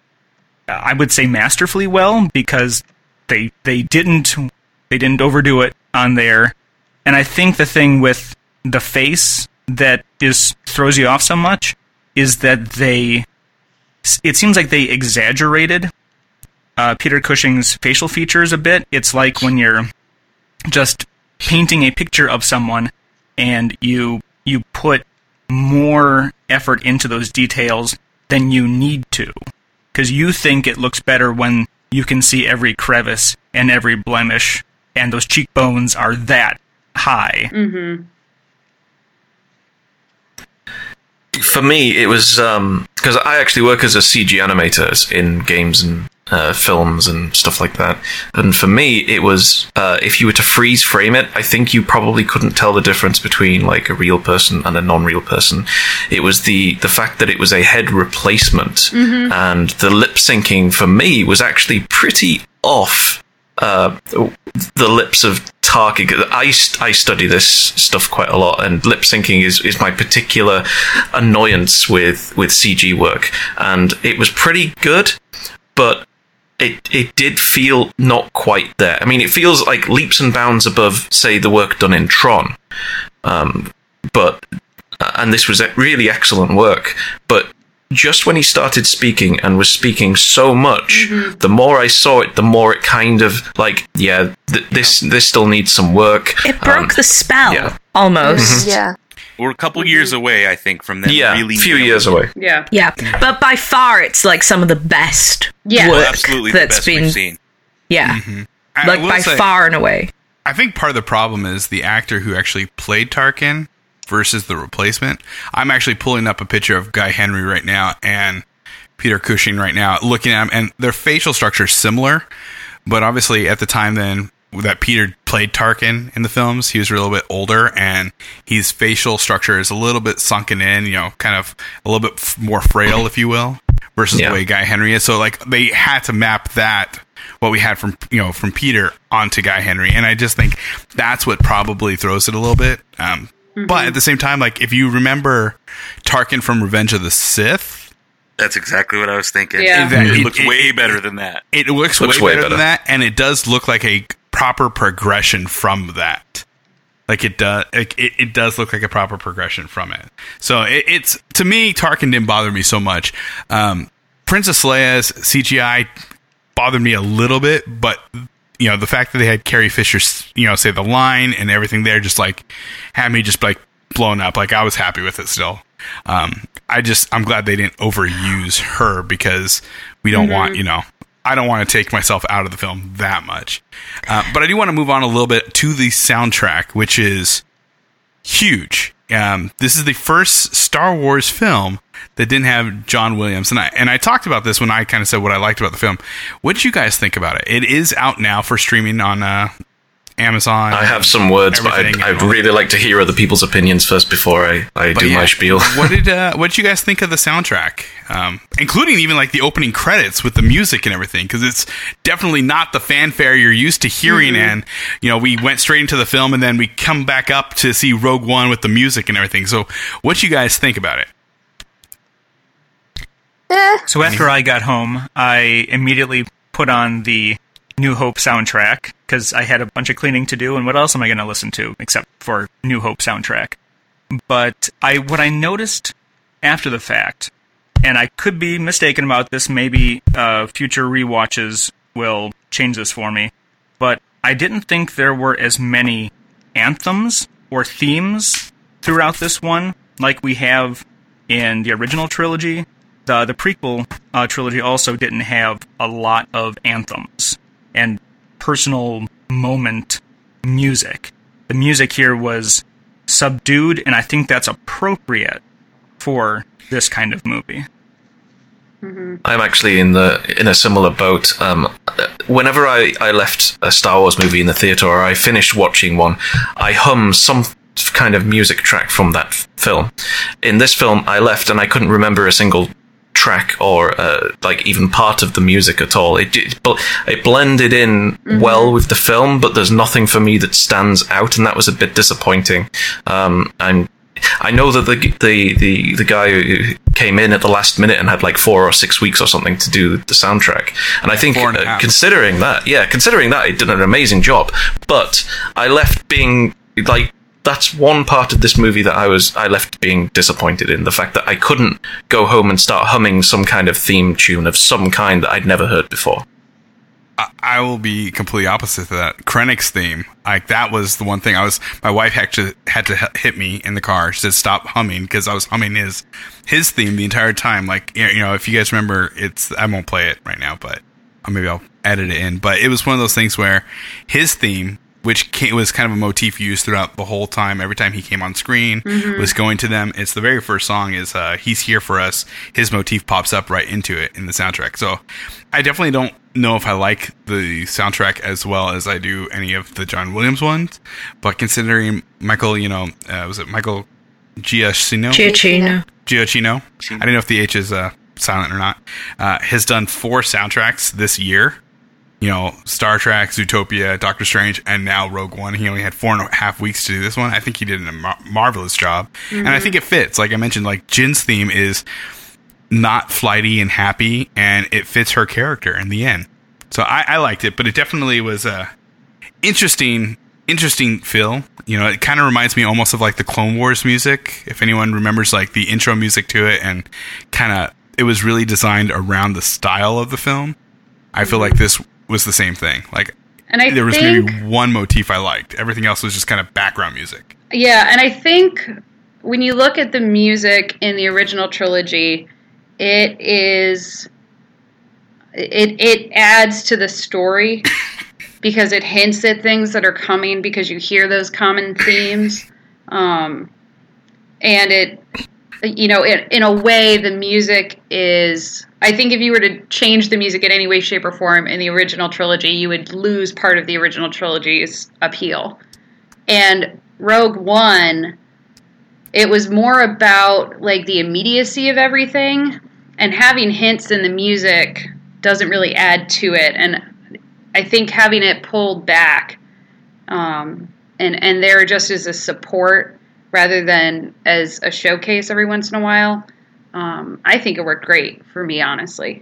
I would say, masterfully well, because they they didn't they didn't overdo it on there. And I think the thing with the face that is throws you off so much is that they it seems like they exaggerated Uh, Peter Cushing's facial features a bit. It's like when you're just painting a picture of someone and you you put more effort into those details than you need to. Because you think it looks better when you can see every crevice and every blemish, and those cheekbones are that high.
Mm-hmm.
For me, it was because um, I actually work as a C G animator in games and uh, films and stuff like that. And for me, it was uh, if you were to freeze frame it, I think you probably couldn't tell the difference between like a real person and a non-real person. It was the the fact that it was a head replacement, mm-hmm. and the lip syncing for me was actually pretty off uh, the lips of Tarkin. I, I study this stuff quite a lot, and lip syncing is, is my particular annoyance with, with C G work. And it was pretty good, but it it did feel not quite there. I mean, it feels like leaps and bounds above, say, the work done in Tron. Um, but and this was really excellent work, but just when he started speaking and was speaking so much, mm-hmm. the more I saw it, the more it kind of like, yeah, th- this this still needs some work.
It broke um, the spell, yeah. almost.
Mm-hmm. Yeah.
We're a couple years away, I think, from them.
Yeah,
really
a few years away.
Yeah.
yeah, but by far, it's like some of the best
yeah.
work
oh, absolutely
that's
the best
been
we've seen.
Yeah,
mm-hmm.
like by say, far and away.
I think part of the problem is the actor who actually played Tarkin versus the replacement. I'm actually pulling up a picture of Guy Henry right now and Peter Cushing right now, looking at them, and their facial structure is similar, but obviously at the time then that Peter played Tarkin in the films, he was a little bit older, and his facial structure is a little bit sunken in, you know, kind of a little bit f- more frail, if you will, versus yeah. the way Guy Henry is. So, like, they had to map that, what we had from, you know, from Peter onto Guy Henry, and I just think that's what probably throws it a little bit. Um, mm-hmm. But at the same time, like, if you remember Tarkin from Revenge of the Sith,
that's exactly what I was thinking.
Yeah.
It, it,
it
looks
it,
way
it,
better than that.
It looks,
looks
way,
way
better,
better
than that, and it does look like a proper progression from that. Like it does, like it, it does look like a proper progression from it. So it, it's to me, Tarkin didn't bother me so much. Um, Princess Leia's C G I bothered me a little bit, but you know the fact that they had Carrie Fisher, you know, say the line and everything there, just like had me just like blown up. Like I was happy with it still. Um, I just I'm glad they didn't overuse her because we don't mm-hmm. want you know. I don't want to take myself out of the film that much. Uh, but I do want to move on a little bit to the soundtrack, which is huge. Um, this is the first Star Wars film that didn't have John Williams. And I, and I talked about this when I kind of said what I liked about the film. What did you guys think about it? It is out now for streaming on uh, Amazon.
I have some words, but I'd, I'd really like to hear other people's opinions first before I, I do yeah, my spiel.
what did uh, what did you guys think of the soundtrack, um, including even like the opening credits with the music and everything? Because it's definitely not the fanfare you're used to hearing. Mm-hmm. And you know, we went straight into the film, and then we come back up to see Rogue One with the music and everything. So, what you guys think about it?
Eh.
So after I got home, I immediately put on the New Hope soundtrack because I had a bunch of cleaning to do, and what else am I going to listen to except for New Hope soundtrack? But I what I noticed after the fact, and I could be mistaken about this, maybe uh, future rewatches will change this for me, but I didn't think there were as many anthems or themes throughout this one like we have in the original trilogy. The, the prequel uh, trilogy also didn't have a lot of anthems and personal moment music. The music here was subdued, and I think that's appropriate for this kind of movie.
Mm-hmm. I'm actually in the in a similar boat. Um, whenever I, I left a Star Wars movie in the theater or I finished watching one, I hum some kind of music track from that f- film. In this film, I left and I couldn't remember a single track or uh, like even part of the music at all. It it, it blended in mm-hmm. well with the film, but there's nothing for me that stands out, and that was a bit disappointing. Um, and I know that the, the the the guy who came in at the last minute and had like four or six weeks or something to do the soundtrack, and I think
and
uh, considering that, yeah, considering that, he did an amazing job. But I left being like. That's one part of this movie that I was I left being disappointed in, the fact that I couldn't go home and start humming some kind of theme tune of some kind that I'd never heard before.
I, I will be completely opposite to that. Krennic's theme, like that was the one thing I was. My wife actually had to hit me in the car. She said stop humming because I was humming his his theme the entire time. Like you know, if you guys remember, it's I won't play it right now, but maybe I'll edit it in. But it was one of those things where his theme, which came, was kind of a motif used throughout the whole time. Every time he came on screen, mm-hmm. was going to them. It's the very first song is uh, He's Here For Us. His motif pops up right into it in the soundtrack. So I definitely don't know if I like the soundtrack as well as I do any of the John Williams ones. But considering Michael, you know, uh, was it Michael Giacchino?
Giacchino.
Giacchino. I don't know if the H is uh, silent or not. Uh, has done four soundtracks this year. you know, Star Trek, Zootopia, Doctor Strange, and now Rogue One. He only had four and a half weeks to do this one. I think he did a mar- marvelous job. Mm-hmm. And I think it fits. Like I mentioned, like Jin's theme is not flighty and happy, and it fits her character in the end. So I, I liked it, but it definitely was a interesting, interesting feel. You know, it kind of reminds me almost of like the Clone Wars music. If anyone remembers like the intro music to it, and kind of, it was really designed around the style of the film. I feel like this was the same thing. Like,
and I
there was
think,
maybe one motif I liked. Everything else was just kind of background music.
Yeah, and I think when you look at the music in the original trilogy, it is it it adds to the story because it hints at things that are coming because you hear those common themes, um, and it you know it, in a way the music is. I think if you were to change the music in any way, shape, or form in the original trilogy, you would lose part of the original trilogy's appeal. And Rogue One, it was more about like the immediacy of everything, and having hints in the music doesn't really add to it. And I think having it pulled back, um, and and there just as a support rather than as a showcase every once in a while. Um, I think it worked great for me, honestly.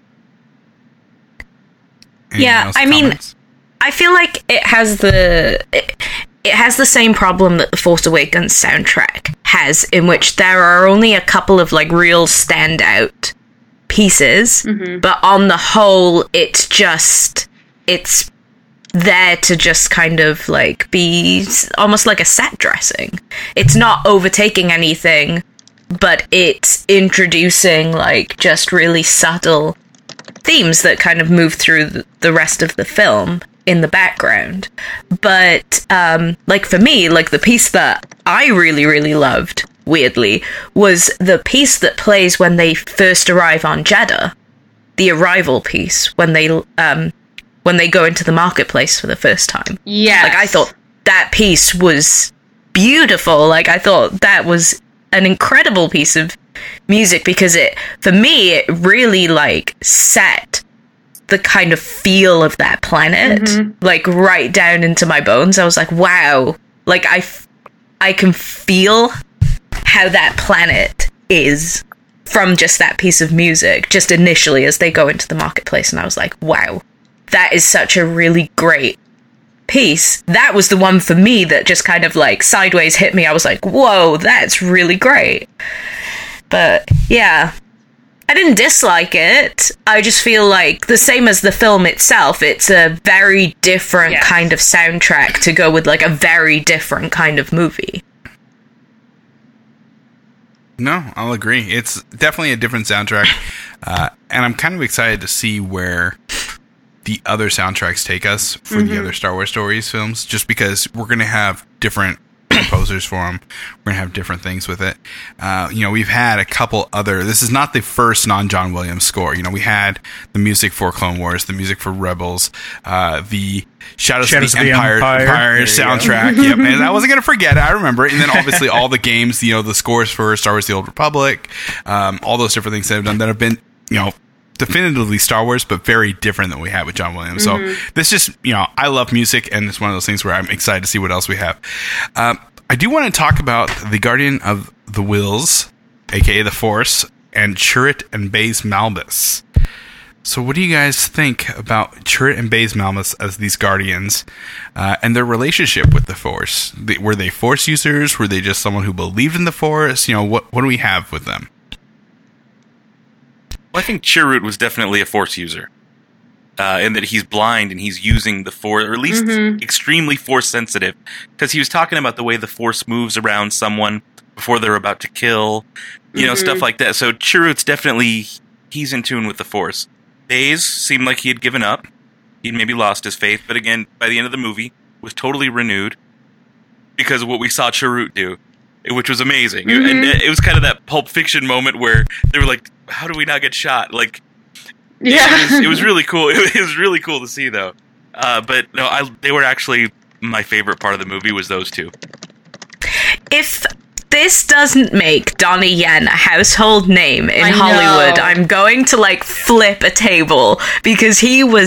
Anything
yeah,
else,
I
comments?
mean, I feel like it has the it, it has the same problem that the Force Awakens soundtrack has, in which there are only a couple of like real standout pieces, mm-hmm. but on the whole, it's just it's there to just kind of like be almost like a set dressing. It's not overtaking anything. But it's introducing, like, just really subtle themes that kind of move through the rest of the film in the background. But, um, like, for me, like, the piece that I really, really loved, weirdly, was the piece that plays when they first arrive on Jeddah. The arrival piece, when they, um, when they go into the marketplace for the first time.
Yes.
Like, I thought that piece was beautiful. Like, I thought that was an incredible piece of music because it, for me, it really like set the kind of feel of that planet, mm-hmm. like right down into my bones. I was like, wow, like I, f- I can feel how that planet is from just that piece of music, just initially as they go into the marketplace. And I was like, wow, that is such a really great piece. That was the one for me that just kind of like sideways hit me. I was like, whoa, that's really great. But yeah, I didn't dislike it. I just feel like the same as the film itself, it's a very different yes. kind of soundtrack to go with like a very different kind of movie.
No, I'll agree. It's definitely a different soundtrack. Uh, and I'm kind of excited to see where the other soundtracks take us for mm-hmm. the other Star Wars stories films, just because we're going to have different composers for them. We're going to have different things with it. Uh, you know, we've had a couple other, this is not the first non-John Williams score. You know, we had the music for Clone Wars, the music for Rebels, uh, the Shadows, Shadows of the, of the Empire, Empire. Empire soundtrack. Yep. And I wasn't going to forget it. I remember it. And then obviously all the games, you know, the scores for Star Wars The Old Republic, um, all those different things that have done that have been, you know, definitively Star Wars, but very different than we had with John Williams. Mm-hmm. So this just, you know, I love music, and it's one of those things where I'm excited to see what else we have. Um, I do want to talk about the Guardian of the Whills, aka the Force, and Chirrut and Baze Malbus. So what do you guys think about Chirrut and Baze Malbus as these Guardians, uh, and their relationship with the Force? They, were they Force users? Were they just someone who believed in the Force? You know, what what do we have with them?
Well, I think Chirrut was definitely a Force user, uh, in that he's blind and he's using the Force, or at least mm-hmm. extremely Force sensitive, because he was talking about the way the Force moves around someone before they're about to kill, you mm-hmm. know, stuff like that. So Chirrut's definitely, he's in tune with the Force. Baze seemed like he had given up. He'd maybe lost his faith, but again, by the end of the movie, was totally renewed because of what we saw Chirrut do, which was amazing. Mm-hmm. And it was kind of that Pulp Fiction moment where they were like, how do we not get shot? Like, yeah, it was, it was really cool. It was really cool to see, though. Uh, but no, I, they were actually my favorite part of the movie was those two.
If this doesn't make Donnie Yen a household name in I Hollywood, know. I'm going to like flip a table because he was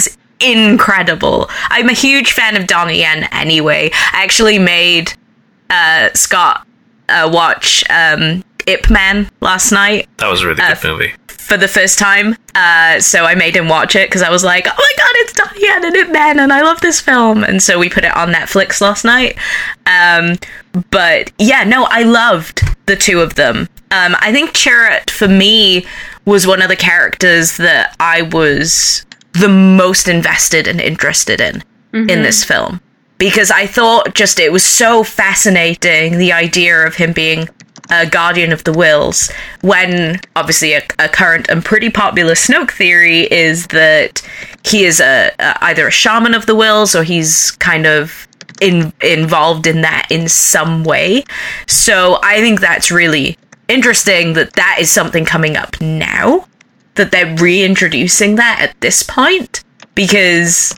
incredible. I'm a huge fan of Donnie Yen anyway. I actually made uh, Scott uh, watch um, Ip Man last night.
That was a really
uh,
good movie.
For the first time. Uh, so I made him watch it because I was like, oh my god, it's Donnie Yen and Ip Man and I love this film. And so we put it on Netflix last night. Um, but yeah, no, I loved the two of them. Um, I think Chirrut, for me, was one of the characters that I was the most invested and interested in mm-hmm. in this film. Because I thought just it was so fascinating, the idea of him being a guardian of the Whills, when obviously a, a current and pretty popular Snoke theory is that he is a, a either a shaman of the Whills or he's kind of in, involved in that in some way. So I think that's really interesting that that is something coming up now, that they're reintroducing that at this point, because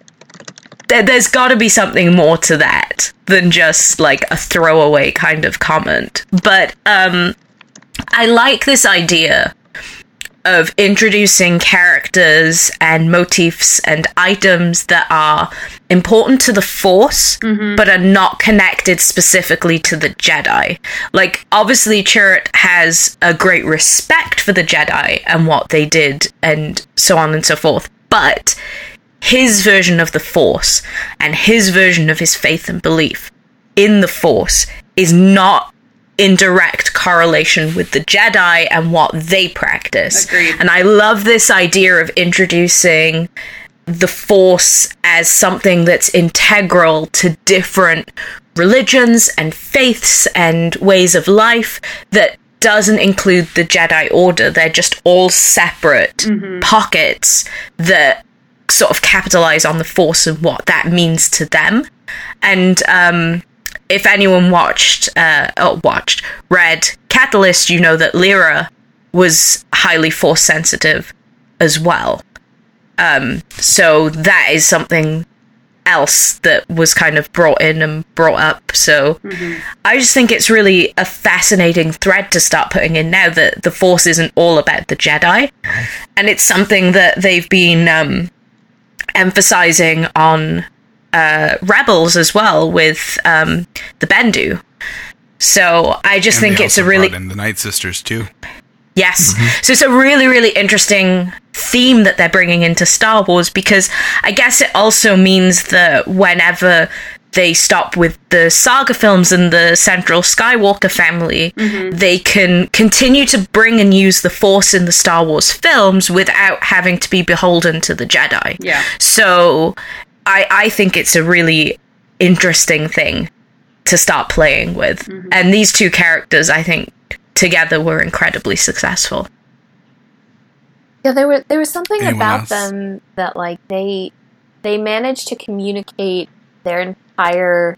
there, there's got to be something more to that than just like a throwaway kind of comment. But um, I like this idea of introducing characters and motifs and items that are important to the Force, mm-hmm. but are not connected specifically to the Jedi. Like, obviously, Chirrut has a great respect for the Jedi and what they did and so on and so forth, but his version of the Force and his version of his faith and belief in the Force is not in direct correlation with the Jedi and what they practice.
Agreed.
And I love this idea of introducing the Force as something that's integral to different religions and faiths and ways of life that doesn't include the Jedi Order. They're just all separate mm-hmm. pockets that sort of capitalize on the Force and what that means to them. And um if anyone watched, uh, or watched, read Catalyst, you know that Lyra was highly Force sensitive as well. Um, so that is something else that was kind of brought in and brought up. So mm-hmm. I just think it's really a fascinating thread to start putting in now that the Force isn't all about the Jedi. And it's something that they've been um, emphasizing on Uh, Rebels as well with um, the Bendu. So I just
and
think it's a really
and the Night Sisters too.
Yes.
Mm-hmm.
So it's a really, really interesting theme that they're bringing into Star Wars, because I guess it also means that whenever they stop with the saga films and the central Skywalker family, mm-hmm. they can continue to bring and use the Force in the Star Wars films without having to be beholden to the Jedi.
Yeah.
So I, I think it's a really interesting thing to start playing with. Mm-hmm. And these two characters, I think, together were incredibly successful.
Yeah, there was there was something
Anyone
about
else?
them that like they they managed to communicate their entire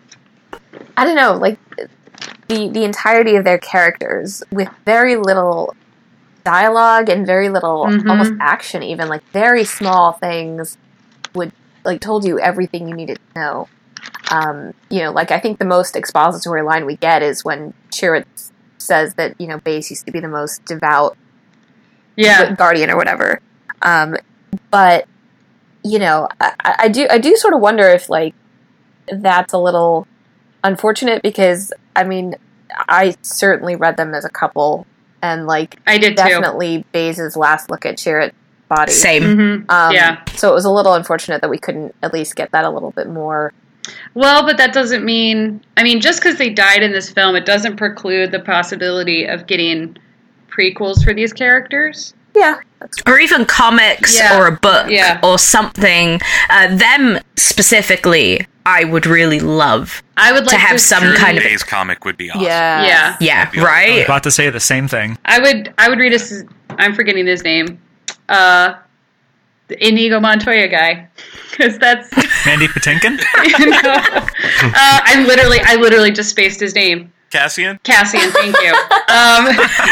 I don't know, like the the entirety of their characters with very little dialogue and very little mm-hmm. almost action, even like very small things would like told you everything you needed to know. Um, you know, like I think the most expository line we get is when Chirrut says that, you know, Baze used to be the most devout
yeah.
guardian or whatever. Um, but you know, I, I do I do sort of wonder if like that's a little unfortunate, because I mean I certainly read them as a couple, and like
I did
definitely
too.
Baze's last look at Chirrut body.
Same.
Mm-hmm.
Um,
yeah.
So it was a little unfortunate that we couldn't at least get that a little bit more.
Well, but that doesn't mean... I mean, just because they died in this film, it doesn't preclude the possibility of getting prequels for these characters.
Yeah.
Or even comics
yeah.
or a book
yeah.
or something. Uh, them specifically, I would really love
I would like
to have
to
some
see-
kind of...
Today's comic would be awesome.
Yeah.
Yeah.
Yeah,
I was
right?
about to say the same thing.
I would I would read a... s- I'm forgetting his name. Uh... The Inigo Montoya guy, because that's
Mandy Patinkin?
you know, uh, I literally, I literally just spaced his name.
Cassian?
Cassian, thank you. Um,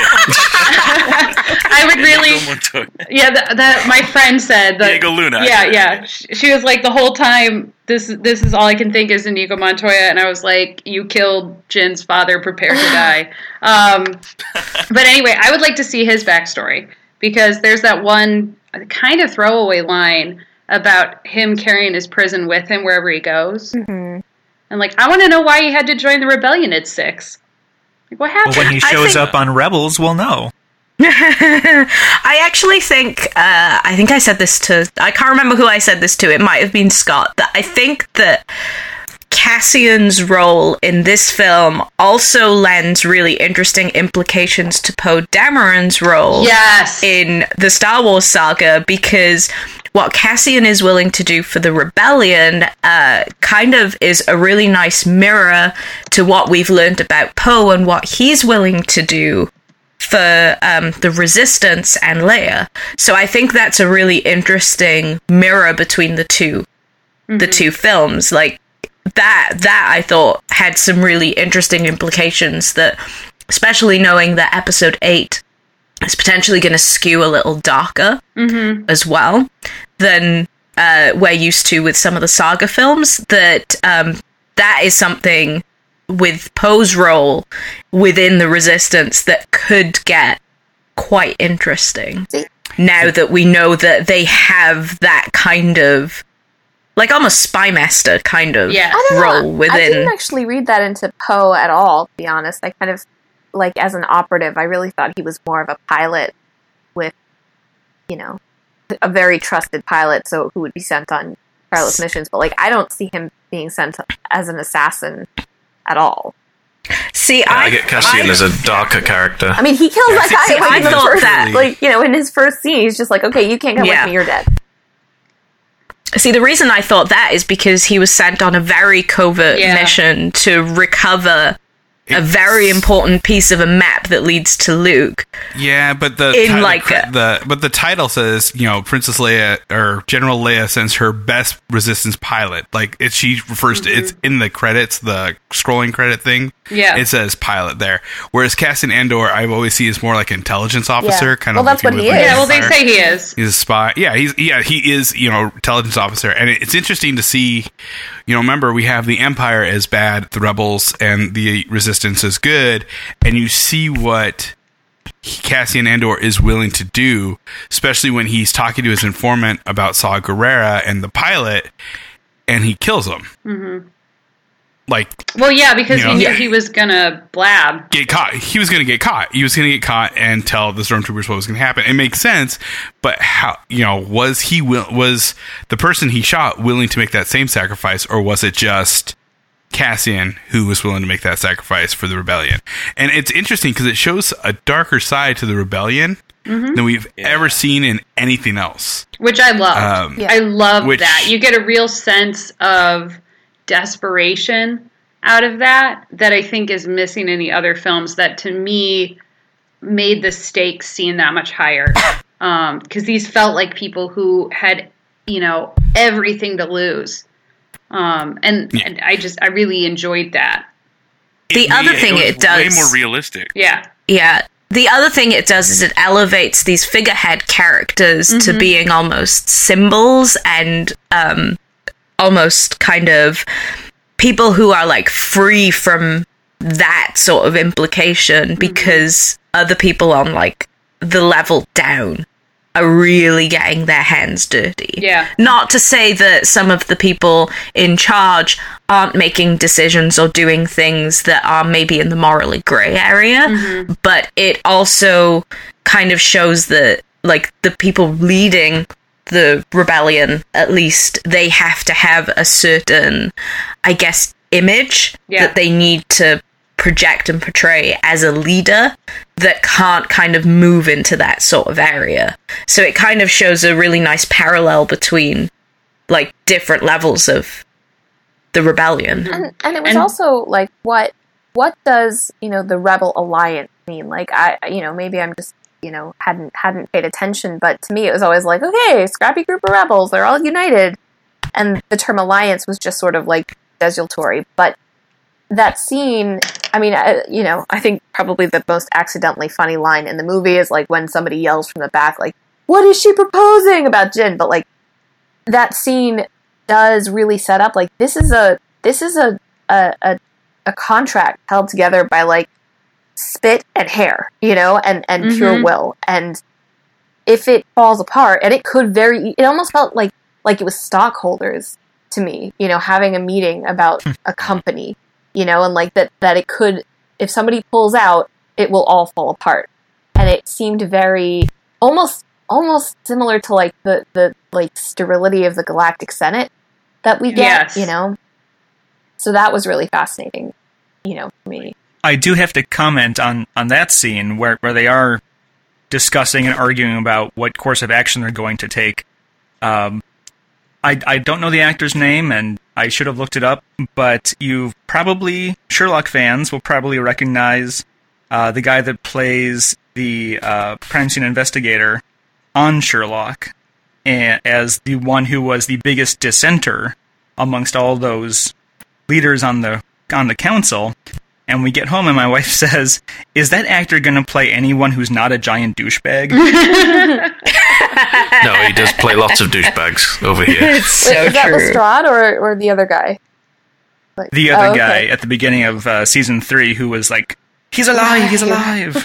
I would really, yeah. That, that my friend said that.
Diego Luna.
Yeah, yeah. She, she was like the whole time. This, this is all I can think is Inigo Montoya, and I was like, "You killed Jin's father. Prepare to die." Um, but anyway, I would like to see his backstory, because there's that one kind of throwaway line about him carrying his prison with him wherever he goes.
Mm-hmm.
And like, I want to know why he had to join the rebellion at six. Like, what happened?
Well, when he shows up on Rebels, we'll know.
I actually think, uh, I think I said this to, I can't remember who I said this to, it might have been Scott, that I think that Cassian's role in this film also lends really interesting implications to Poe Dameron's role
Yes.
in the Star Wars saga, because what Cassian is willing to do for the rebellion uh, kind of is a really nice mirror to what we've learned about Poe and what he's willing to do for um, the Resistance and Leia. So I think that's a really interesting mirror between the two, mm-hmm. the two films. Like that, that I thought had some really interesting implications. That, especially knowing that Episode Eight is potentially going to skew a little darker
mm-hmm.
as well than uh, we're used to with some of the saga films. That um, that is something with Poe's role within the Resistance that could get quite interesting. Now that we know that they have that kind of, like, almost spy master kind of
Yeah.
I don't
role
know.
within.
I didn't actually read that into Poe at all, to be honest. I kind of, like, as an operative, I really thought he was more of a pilot with, you know, a very trusted pilot, so who would be sent on perilous missions. But, like, I don't see him being sent as an assassin at all.
See,
Yeah,
I,
I get Cassian
I,
as a darker character.
I mean, he kills
Yeah,
that
see-
guy
see,
like,
I
in the
thought
first,
that-
like, you know, in his first scene. He's just like, okay, you can't come
Yeah.
with me, you're dead.
See, the reason I thought that is because he was sent on a very covert
Yeah.
mission to recover a
It's-
very important piece of a map that leads to Luke.
Yeah, but the
In,
ti-
like,
the,
a-
the but the title says, you know, Princess Leia or General Leia sends her best Resistance pilot. Like it, she refers to it's in the credits, the scrolling credit thing.
Yeah.
it says pilot there. Whereas Cassian Andor, I've always seen as more like intelligence officer,
Yeah.
kind
Well,
of.
that's
looking
what
with,
he
like,
is.
Yeah, well, they
fire.
say he is.
He's a spy. Yeah, he's yeah he is you know intelligence officer, and it, it's interesting to see. You know, remember we have the Empire as bad, the Rebels, and the Resistance as good, and you see what he, Cassian Andor is willing to do, especially when he's talking to his informant about Saw Gerrera and the pilot, and he kills him.
Mm-hmm.
Like
Well, yeah, because
You know,
he knew
yeah.
he was gonna blab.
get caught. He was going to get caught. He was going to get caught and tell the stormtroopers what was going to happen. It makes sense, but how? You know, was he will was the person he shot willing to make that same sacrifice, or was it just Cassian who was willing to make that sacrifice for the rebellion? And it's interesting because it shows a darker side to the rebellion
Mm-hmm.
than we've ever seen in anything else.
Which I love.
Um,
Yeah.
I love
Which-
that. You get a real sense of desperation out of that that I think is missing in the other films that to me made the stakes seem that much higher. Um, 'cause these felt like people who had, you know, everything to lose. Um, and,
Yeah.
and I just, I really enjoyed that.
The
It
other
made-
thing
was
it does-
way more realistic.
Yeah.
Yeah. The other thing it does is it elevates these figurehead characters to being almost symbols and um, almost kind of people who are like free from that sort of implication because other people on like the level down are really getting their hands dirty.
Yeah.
Not to say that some of the people in charge aren't making decisions or doing things that are maybe in the morally grey area, but it also kind of shows that, like, the people leading the rebellion, at least, they have to have a certain, I guess, image
Yeah.
that they need to project and portray as a leader that can't kind of move into that sort of area. So it kind of shows a really nice parallel between like different levels of the rebellion.
And, and it was
And-
also like, what what does, you know, the Rebel Alliance mean? Like, I, you know, maybe I'm just, you know, hadn't hadn't paid attention, but to me it was always like, okay, scrappy group of rebels, they're all united. And the term alliance was just sort of like desultory. But that scene, I mean, I, you know, I think probably the most accidentally funny line in the movie is like when somebody yells from the back, like, what is she proposing about Jyn? But like, that scene does really set up, like, this is a, this is a, a, a, a contract held together by like spit and hair, you know, and, and pure
Mhm.
will. And if it falls apart, and it could very, it almost felt like like it was stockholders to me, you know, having a meeting about a company, you know, and like that, that it could, if somebody pulls out, it will all fall apart. And it seemed very, almost, almost similar to like the, the like sterility of the Galactic Senate that we get,
Yes.
you know? So that was really fascinating, you know, for me.
I do have to comment on, on that scene where, where they are discussing and arguing about what course of action they're going to take. Um, I, I don't know the actor's name, and I should have looked it up, but you probably, Sherlock fans will probably recognize uh, the guy that plays the uh, crime scene investigator on Sherlock a- as the one who was the biggest dissenter amongst all those leaders on the on the council. And we get home and my wife says, is that actor going to play anyone who's not a giant douchebag?
No, he does play lots of douchebags over here.
It's so
Wait, is that
true.
Lestrade or, or the other guy? Like,
The other
oh, okay.
guy at the beginning of uh, season three who was like, he's alive, he's alive.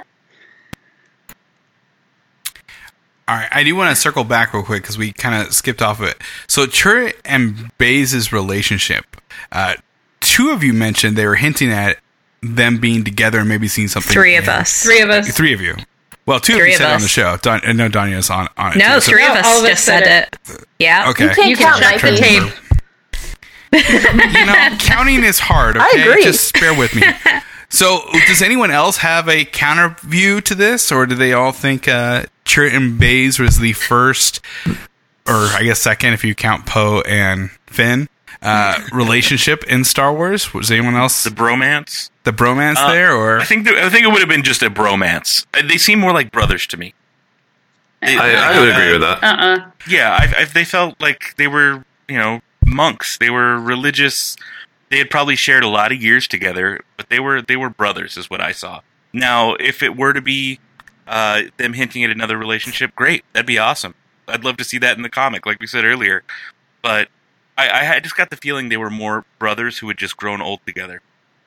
All right, I do want to circle back real quick because we kind of skipped off of it. So Chirrut and Baze's relationship, uh, two of you mentioned they were hinting at them being together and maybe seeing something.
Three of
in-
us.
Three of us.
Three of you. Well, two
Three
of you
of
said it on
us.
the show. Don, uh, no, Donya's on, on it.
No,
too, so-
three of
No,
us
all of us
just
said
said it. Yeah.
Okay.
You can't
You
count
can check the
Mikey.
tape.
You know, counting is hard, okay?
I agree.
Just bear with me. So, does anyone else have a counter view to this, or do they all think uh, Chirrut and Baze was the first, or I guess second if you count Poe and Finn, uh, relationship in Star Wars? Was anyone else
The bromance.
the bromance
Uh,
there, or
I think th- I think it would have been just a bromance. Uh, They seem more like brothers to me. They-
I, I would agree with that.
Uh-uh.
Yeah, I, I, they felt like they were, you know, monks. They were religious. They had probably shared a lot of years together, but they were they were brothers, is what I saw. Now, if it were to be uh, them hinting at another relationship, great, that'd be awesome. I'd love to see that in the comic, like we said earlier. But I, I just got the feeling they were more brothers who had just grown old together.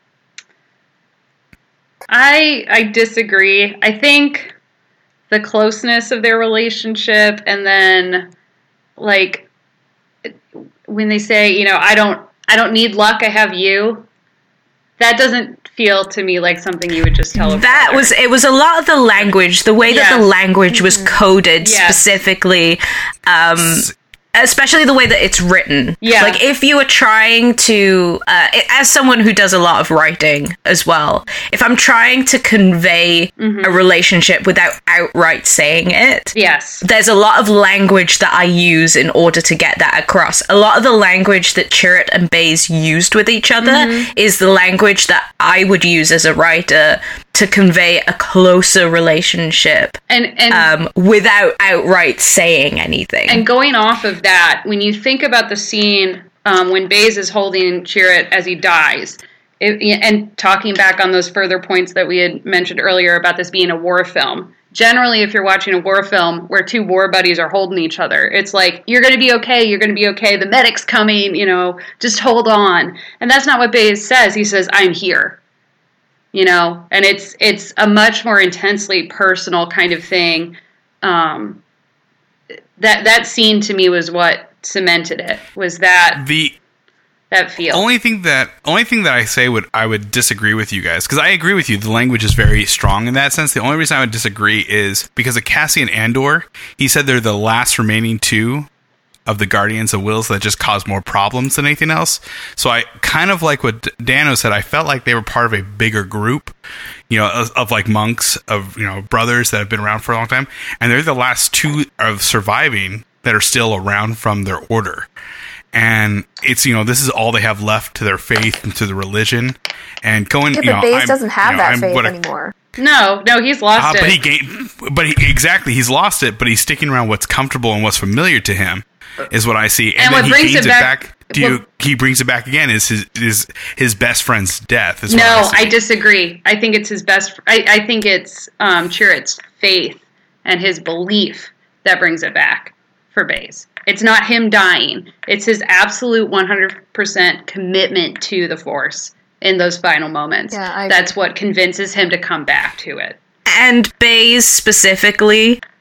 I I disagree. I think the closeness of their relationship, and then like when they say, you know, I don't I don't need luck, I have you. That doesn't feel to me like something you would just tell a
That
brother.
was it was a lot of the language, the way that the
Yes.
language was coded
Yes.
specifically, um, especially the way that it's written.
Yeah.
Like if you were trying to, uh, as someone who does a lot of writing as well, if I'm trying to convey a relationship without outright saying it,
Yes.
there's a lot of language that I use in order to get that across. A lot of the language that Chirrut and Baze used with each other is the language that I would use as a writer to convey a closer relationship
And and
um, without outright saying anything.
And going off of that, when you think about the scene um, when Baze is holding Chirrut as he dies, it, and talking back on those further points that we had mentioned earlier about this being a war film, generally if you're watching a war film where two war buddies are holding each other, it's like, you're going to be okay, you're going to be okay, the medic's coming, you know, just hold on. And that's not what Baze says. He says, I'm here. You know, and it's it's a much more intensely personal kind of thing. Um, that that scene to me was what cemented it. Was that
the
that feel?
only thing that only thing that I say would I would disagree with you guys, because I agree with you. The language is very strong in that sense. The only reason I would disagree is because of Cassian Andor. He said they're the last remaining two of the Guardians of Wills that just cause more problems than anything else. So I kind of like what Dano said. I felt like they were part of a bigger group, you know, of, of like monks, of, you know, brothers that have been around for a long time. And they're the last two of surviving that are still around from their order. And it's, you know, this is all they have left to their faith and to the religion. And going,
Yeah,
you
but
know,
Baze
I'm-
doesn't have
you know,
that
I'm
faith
what a-
anymore.
no, no, he's lost
uh,
it.
but he gained, but he, exactly, he's lost it, but he's sticking around what's comfortable and what's familiar to him, is what I see. And,
And
then
what
he
brings
gains
it
it back.
back-
do you,
well-
he brings it back again is his is his best friend's death. Is what
no,
I, see.
I disagree. I think it's his best. I, I think it's um, Chirrut's faith and his belief that brings it back for Baze. It's not him dying. It's his absolute one hundred percent commitment to the Force in those final moments.
Yeah, I agree.
That's what convinces him to come back to it.
And Baze specifically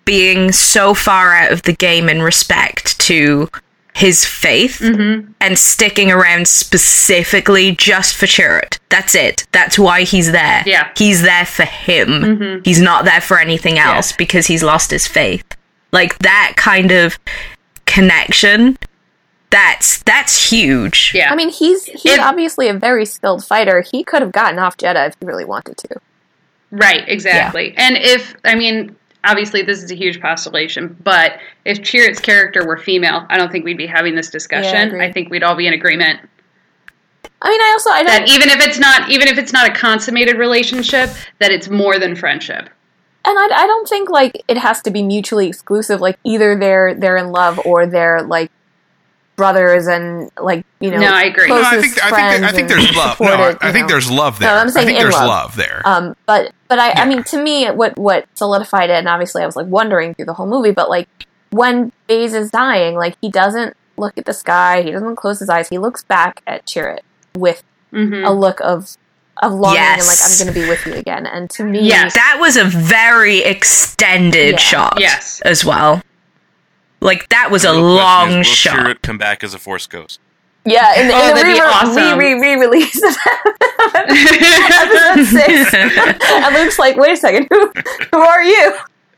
being so far out of the game in respect to his faith
Mm-hmm.
and sticking around specifically just for Chirrut. That's it. That's why he's there.
Yeah.
He's there for him.
Mhm.
He's not there for anything else
Yeah.
because he's lost his faith. Like, that kind of connection, that's that's huge.
Yeah.
I mean, he's he's
If-
obviously a very skilled fighter. He could have gotten off Jedha if he really wanted to.
Right, exactly. And if, I mean, obviously this is a huge postulation, but if Chirrut's character were female, I don't think we'd be having this discussion.
agreed.
I think we'd all be in agreement
I mean, I also I don't
that even if it's not, even if it's not a consummated relationship, that it's more than friendship.
And I, I don't think, like, it has to be mutually exclusive. Like, either they're they're in love or they're, like, brothers and, like, you know,
No, I agree.
No,
closest
I think I
friends
think I think
and
there's love. No, I,
supported,
I
you
think
know.
there's love there.
No, I'm saying
I think
in
there's
love.
love there.
Um, but but I,
Yeah.
I mean, to me, what what solidified it, and obviously I was, like, wondering through the whole movie, but, like, when Baze is dying, like, he doesn't look at the sky, he doesn't close his eyes, he looks back at Chirrut with
Mm-hmm.
a look of of longing and, like,
Yes.
I'm going to be with you again. And to me,
Yes.
That was a very extended
Yeah.
shot
Yes.
as well. Like, that was a
The real question
long
is, will
shot.
Chirrut come back as a Force ghost?
yeah, in, the-
Oh,
in the
that'd be
re-
awesome.
re- re- re-release of episode six. And Luke's like, wait a second, who, who are you?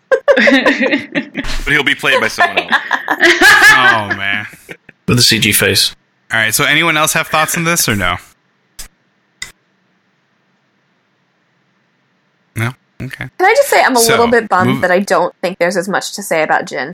But he'll be played by someone else.
Oh man.
With a C G face.
All right. So, anyone else have thoughts on this or no? No. Okay.
Can I just say I'm a
So,
little bit bummed
move-
that I don't think there's as much to say about Jin.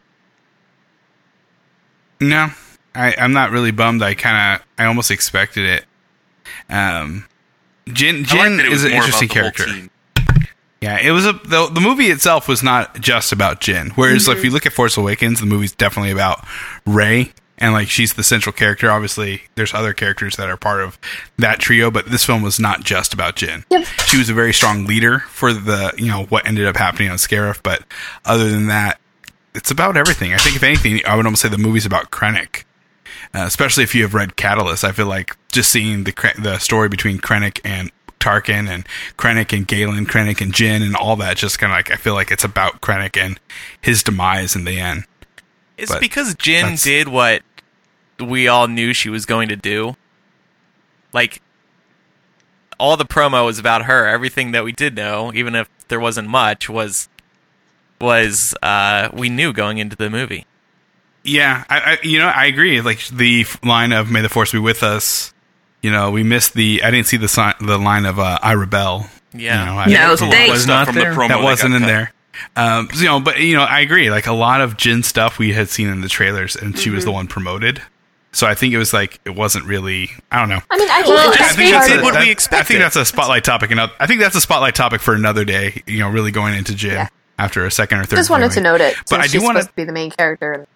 No, I, I'm not really bummed. I kind of, I almost expected it. Um, Jin,
I like
Jin
that it was
is an
more about
interesting
the whole
character.
team.
Yeah, it was a the, the movie itself was not just about Jin. Whereas if you look at Force Awakens, the movie's definitely about Rey, and like she's the central character. Obviously, there's other characters that are part of that trio, but this film was not just about Jin.
Yep.
She was a very strong leader for the you know what ended up happening on Scarif, but other than that, it's about everything. I think if anything, I would almost say the movie's about Krennic. Uh, especially if you have read Catalyst, I feel like just seeing the Kre- the story between Krennic and Tarkin and Krennic and Galen, Krennic and Jin and all that, just kind of like I feel like it's about Krennic and his demise in the end.
It's
But
because Jin
that's-
did what we all knew she was going to do. Like, all the promo was about her. Everything that we did know, even if there wasn't much, was was uh, we knew going into the movie.
Yeah, I, I you know I agree. Like the f- line of "May the Force be with us." You know, we missed the. I didn't see the si- the line of uh, "I rebel."
Yeah.
You know, I-
No,
There's a lot
they-
of
Was
stuff
not
from
there.
the promo
that wasn't
got
in
cut.
there. Um, so, you know, but you know, I agree. Like a lot of Jin stuff we had seen in the trailers, and she was the one promoted. So I think it was like it wasn't really. I don't know.
I mean, I think
Well,
the
I
best
think
part
it's
of
what
it-
we
I
expected.
think that's a spotlight topic. And I think that's a spotlight topic for another day. You know, really going into Jin
Yeah.
after a second or third.
just wanted to
viewing.
note it.
But I
since
do
she's
wanna-
supposed to be the main character. And,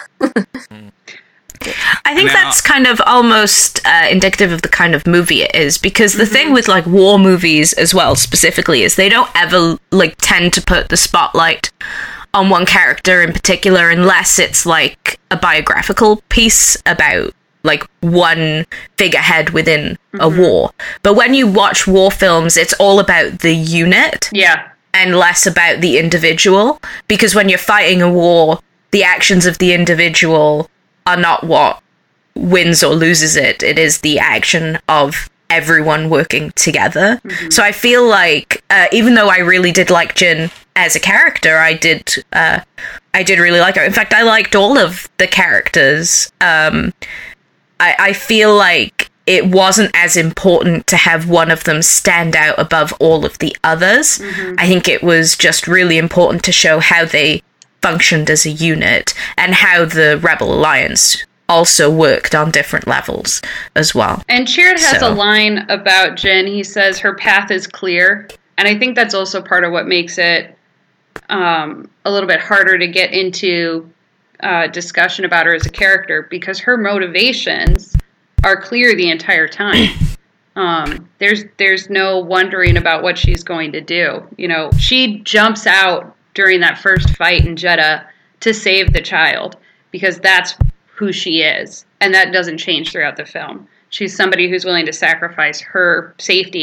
I think
Now-
that's kind of almost uh, indicative of the kind of movie it is, because the thing with like war movies as well specifically is they don't ever like tend to put the spotlight on one character in particular unless it's like a biographical piece about like one figurehead within a war. But when you watch war films, it's all about the unit
Yeah.
and less about the individual, because when you're fighting a war, the actions of the individual are not what wins or loses it. It is the action of everyone working together. So I feel like uh, even though I really did like Jin as a character, I did uh, I did really like her. In fact, I liked all of the characters. Um, I, I feel like it wasn't as important to have one of them stand out above all of the others. I think it was just really important to show how they functioned as a unit and how the Rebel Alliance also worked on different levels as well.
And Chirrut has
So-
a line about Jin. He says her path is clear. And I think that's also part of what makes it um, a little bit harder to get into uh, discussion about her as a character, because her motivations are clear the entire time. Um, there's there's no wondering about what she's going to do. You know, she jumps out during that first fight in Jeddah to save the child, because that's who she is, and that doesn't change throughout the film. She's somebody who's willing to sacrifice her safety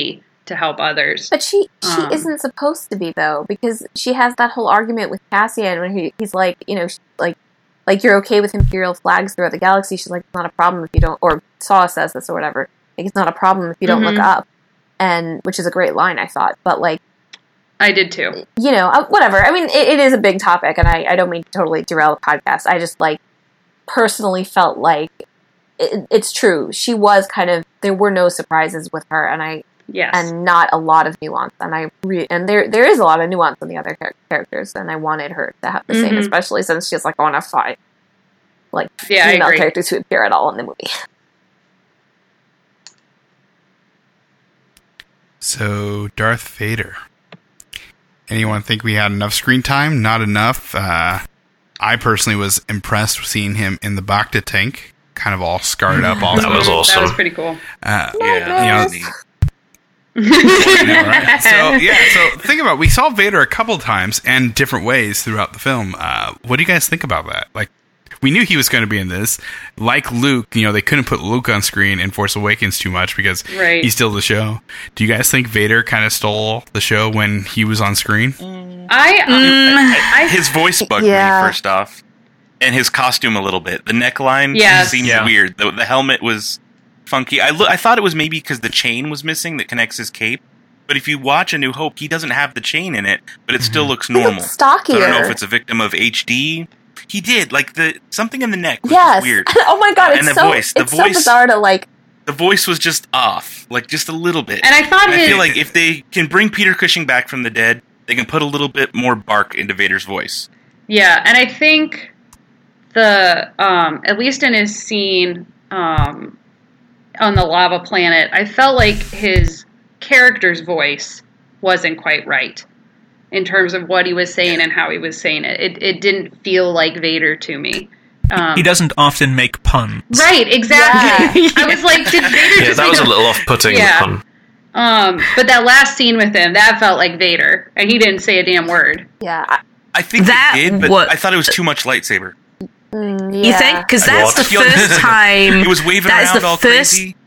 to help others.
But she she
Um,
isn't supposed to be, though, because she has that whole argument with Cassian when he, he's like, you know, she's like, like, you're okay with imperial flags throughout the galaxy. She's like, it's not a problem if you don't, or Saw says this or whatever. Like, it's not a problem if you don't
Mhm.
look up, and which is a great line, I thought. But like,
I did too.
you know, uh, whatever. I mean, it, it is a big topic, and I, I don't mean to totally derail the podcast. I just like personally felt like it, it's true. She was kind of, there were no surprises with her, and I
Yes.
and not a lot of nuance. And I re- and there there is a lot of nuance in the other char- characters, and I wanted her to have the same,
Mhm.
especially since she's like on a fight like
Yeah, I
female
agree.
characters who appear at all in the movie.
So, Darth Vader. Anyone think we had enough screen time? Not enough. Uh, I personally was impressed with seeing him in the Bacta tank, kind of all scarred up. Also,
That was awesome.
That was pretty cool.
Uh,
Yeah,
you know, I know, right? So yeah, so think about it. We saw Vader a couple times and different ways throughout the film. Uh, what do you guys think about that? Like, we knew he was going to be in this. Like Luke, you know, they couldn't put Luke on screen in Force Awakens too much because
Right.
he stole the show. Do you guys think Vader kind of stole the show when he was on screen?
I, um, I
His voice bugged
Yeah.
me first off, and his costume a little bit. The neckline
Yes.
seemed
Yeah.
weird. The, the helmet was funky. I lo- I thought it was maybe because the chain was missing that connects his cape. But if you watch A New Hope, he doesn't have the chain in it, but it still looks normal.
looks
So I don't know
stockier.
if it's a victim of H D. He did like the something in the neck was
Yes.
just weird.
Oh my god, it's
And the
so
voice, the
it's
voice-
so bizarre to like.
The voice was just off, like just a little bit.
and I thought
And I
his,
feel like if they can bring Peter Cushing back from the dead, they can put a little bit more bark into Vader's voice.
yeah, and I think the um, at least in his scene um, on the lava planet, I felt like his character's voice wasn't quite right in terms of what he was saying and how he was saying it. It, it didn't feel like Vader to me. Um,
He doesn't often make puns.
Right, exactly. I was like, did Vader
Yeah,
just
that
make
was
a
a little off-putting.
Yeah.
Um,
Um, but that last scene with him, that felt like Vader, and he didn't say a damn word.
Yeah, I-
I think
That
it did, but
wa-
I thought it was too much lightsaber.
mm,
You
yeah.
think? Because that's
What?
the first time.
It was waving
that is
around
the
all
first,
crazy.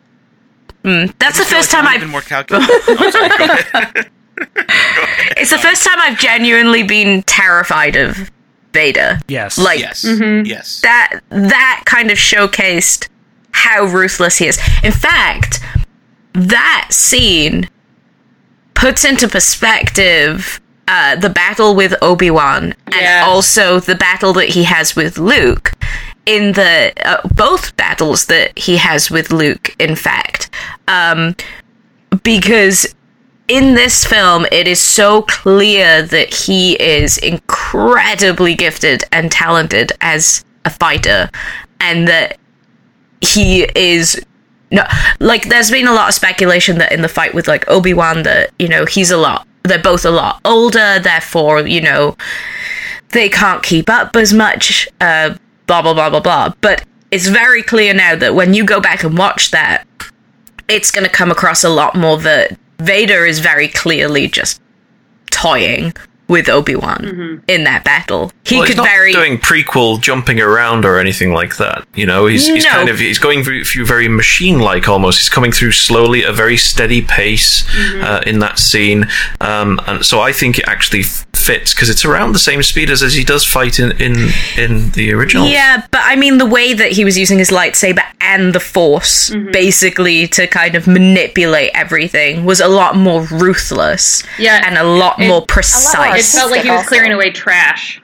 Mm, that's the
I feel
first
like
time
it would've
I've.
been more calculated. Oh, sorry, go ahead.
It's the first time I've genuinely been terrified of Vader.
Yes.
Like
Yes,
Mhm.
yes.
that. That kind of showcased how ruthless he is. In fact, that scene puts into perspective uh, the battle with Obi-Wan
Yeah.
and also the battle that he has with Luke. In the uh, both battles that he has with Luke, in fact, um, because in this film it is so clear that he is incredibly gifted and talented as a fighter, and that he is no like there's been a lot of speculation that in the fight with like Obi-Wan that, you know, he's a lot they're both a lot older, therefore, you know, they can't keep up as much, uh blah blah blah blah blah. But it's very clear now that when you go back and watch that, it's going to come across a lot more that Vader is very clearly just toying with Obi-Wan
Mm-hmm.
in that battle. He
well,
could
he's not
very
doing prequel jumping around or anything like that. You know, he's, he's
No.
kind of he's going through, through very machine-like almost. He's coming through slowly at a very steady pace
Mm-hmm.
uh, in that scene, um, and so I think it actually f- fits because it's around the same speed as, as he does fight in in, in the original.
Yeah, but I mean the way that he was using his lightsaber and the Force
Mm-hmm.
basically to kind of manipulate everything was a lot more ruthless.
Yeah,
and a lot
it-
more
It
precise.
felt like he was
Also.
clearing away trash.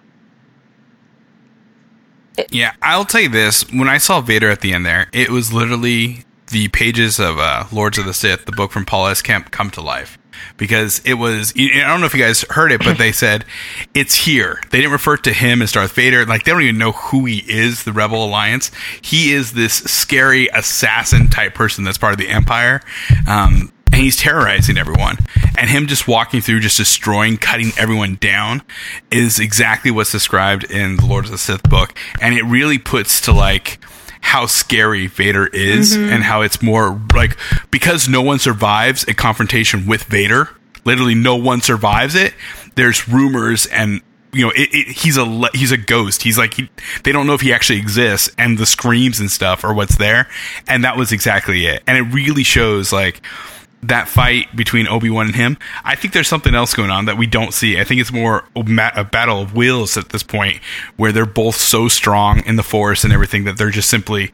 Yeah, I'll tell you this. When I saw Vader at the end there, it was literally the pages of uh, Lords of the Sith, the book from Paul S. Kemp, come to life. Because it was, I don't know if you guys heard it, but they said, it's here. They didn't refer to him as Darth Vader. Like, they don't even know who he is, the Rebel Alliance. He is this scary assassin type person that's part of the Empire. Um, and he's terrorizing everyone. And him just walking through, just destroying, cutting everyone down is exactly what's described in the Lords of the Sith book. And it really puts to, like, how scary Vader is and how it's more, like, because no one survives a confrontation with Vader, literally no one survives it, there's rumors and, you know, it, it, he's a le- he's a ghost. He's like, he, they don't know if he actually exists, and the screams and stuff are what's there. And that was exactly it. And it really shows, like, that fight between Obi-Wan and him, I think there's something else going on that we don't see. I think it's more a battle of wills at this point, where they're both so strong in the Force and everything that they're just simply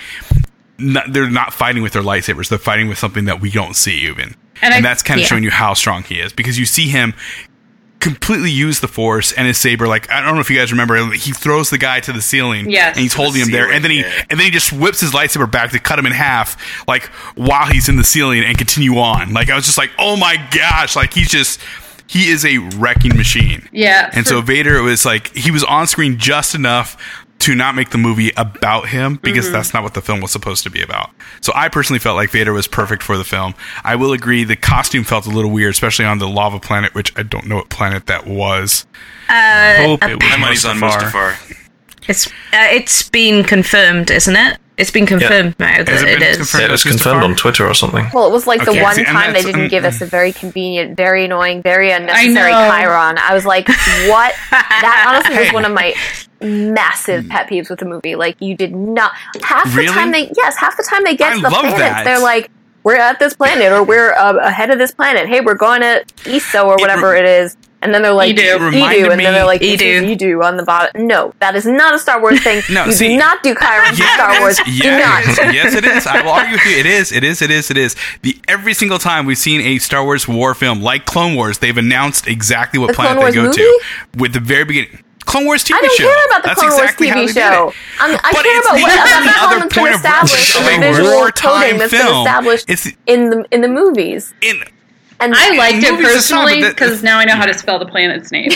not, they're not fighting with their lightsabers. They're fighting with something that we don't see even, and, and I, that's kind of yeah. showing you how strong he is, because you see him completely use the Force and his saber. Like, I don't know if you guys remember, he throws the guy to the ceiling,
yes,
and he's holding the him ceiling, there, and then he yeah. and then he just whips his lightsaber back to cut him in half, like while he's in the ceiling, and continue on. Like, I was just like, oh my gosh, like he's just he is a wrecking machine.
Yeah.
And so Vader was like, he was on screen just enough to not make the movie about him, because mm-hmm. that's not what the film was supposed to be about. So I personally felt like Vader was perfect for the film. I will agree, the costume felt a little weird, especially on the lava planet, which I don't know what planet that was.
Uh,
I hope it was
money's on Mustafar.
It's uh, it's been confirmed, isn't it? It's been confirmed yeah. now that
it,
it is.
Confirmed
yeah, it was confirmed on Twitter or something.
Well, it was like
okay,
the one
see,
time they didn't um, give us a very convenient, very annoying, very unnecessary Chiron. I was like, what? That honestly was one of my massive pet peeves with the movie. Like, you did not half the
really?
time they yes half the time they get
I
to the
love
planet,
that.
they're like, we're at this planet, or we're uh, ahead of this planet. Hey, we're going to Iso or whatever it, re- it is. And then they're like,
Edu,
Edu and then they're like,
Edu.
Edu on the bottom. No, that is not a Star Wars thing.
no,
you
see,
do not do Chiron
yeah,
for Star Wars.
Yeah,
do not.
It is. Yes, it is. I will argue with you. It is. It is. It is. It is. The every single time we've seen a Star Wars war film like Clone Wars, they've announced exactly what
the
planet
Clone
they
Wars
go
movie?
to with the very beginning. Clone Wars T V
I don't
show.
care about the
That's
Clone
exactly
Wars T V
how
show. I'm, I
but
care
it's
about
the
what
only
other
other
elements
point
been
of
established
reference
in
of
the
a
visual
wartime
coding that's been
film.
established
It's
in the in the movies.
in.
And
I liked it
movies aside,
personally
but that-
because now I know how to spell the planet's name.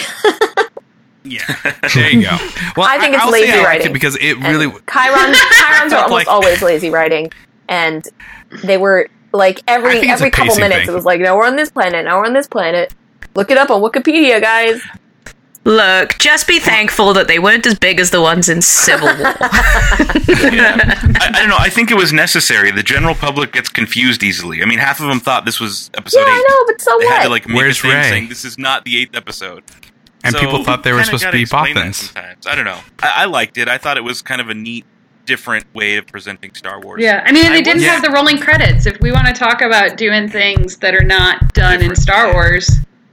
Yeah, there you go. Well,
I think it's
I'll
lazy
say I liked
writing
it because it
And
really.
Chirons, Chirons are almost
like-
always lazy writing, and they were like
I
every
think it's
every
a
couple
pacing
minutes
thing.
it was like, now we're on this planet, now we're on this planet. Look it up on Wikipedia, guys.
Look, just be thankful that they weren't as big as the ones in Civil War.
Yeah. I, I don't know. I think it was necessary. The general public gets confused easily. I mean, half of them thought this was episode
Yeah,
eight.
I know, but so
They
what?
had to like make
Where's
a thing
Rey?
saying this is not the eighth episode.
And
So,
people thought they were
kinda
supposed to
gotta
be
explain that
Bothans.
sometimes. I don't know. I, I liked it. I thought it was kind of a neat, different way of presenting Star Wars.
Yeah, I mean, and they
I
didn't
was-
have the rolling credits. If we want to talk about doing things that are not done in
Different,
Star
yeah.
Wars,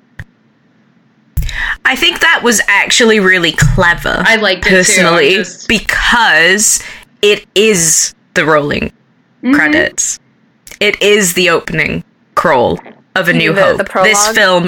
I think that was actually really clever.
I liked it too,
personally
I'm just-
because it is the rolling
Mm-hmm.
credits. It is the opening crawl of A New
The-
Hope.
the prologue?
This film,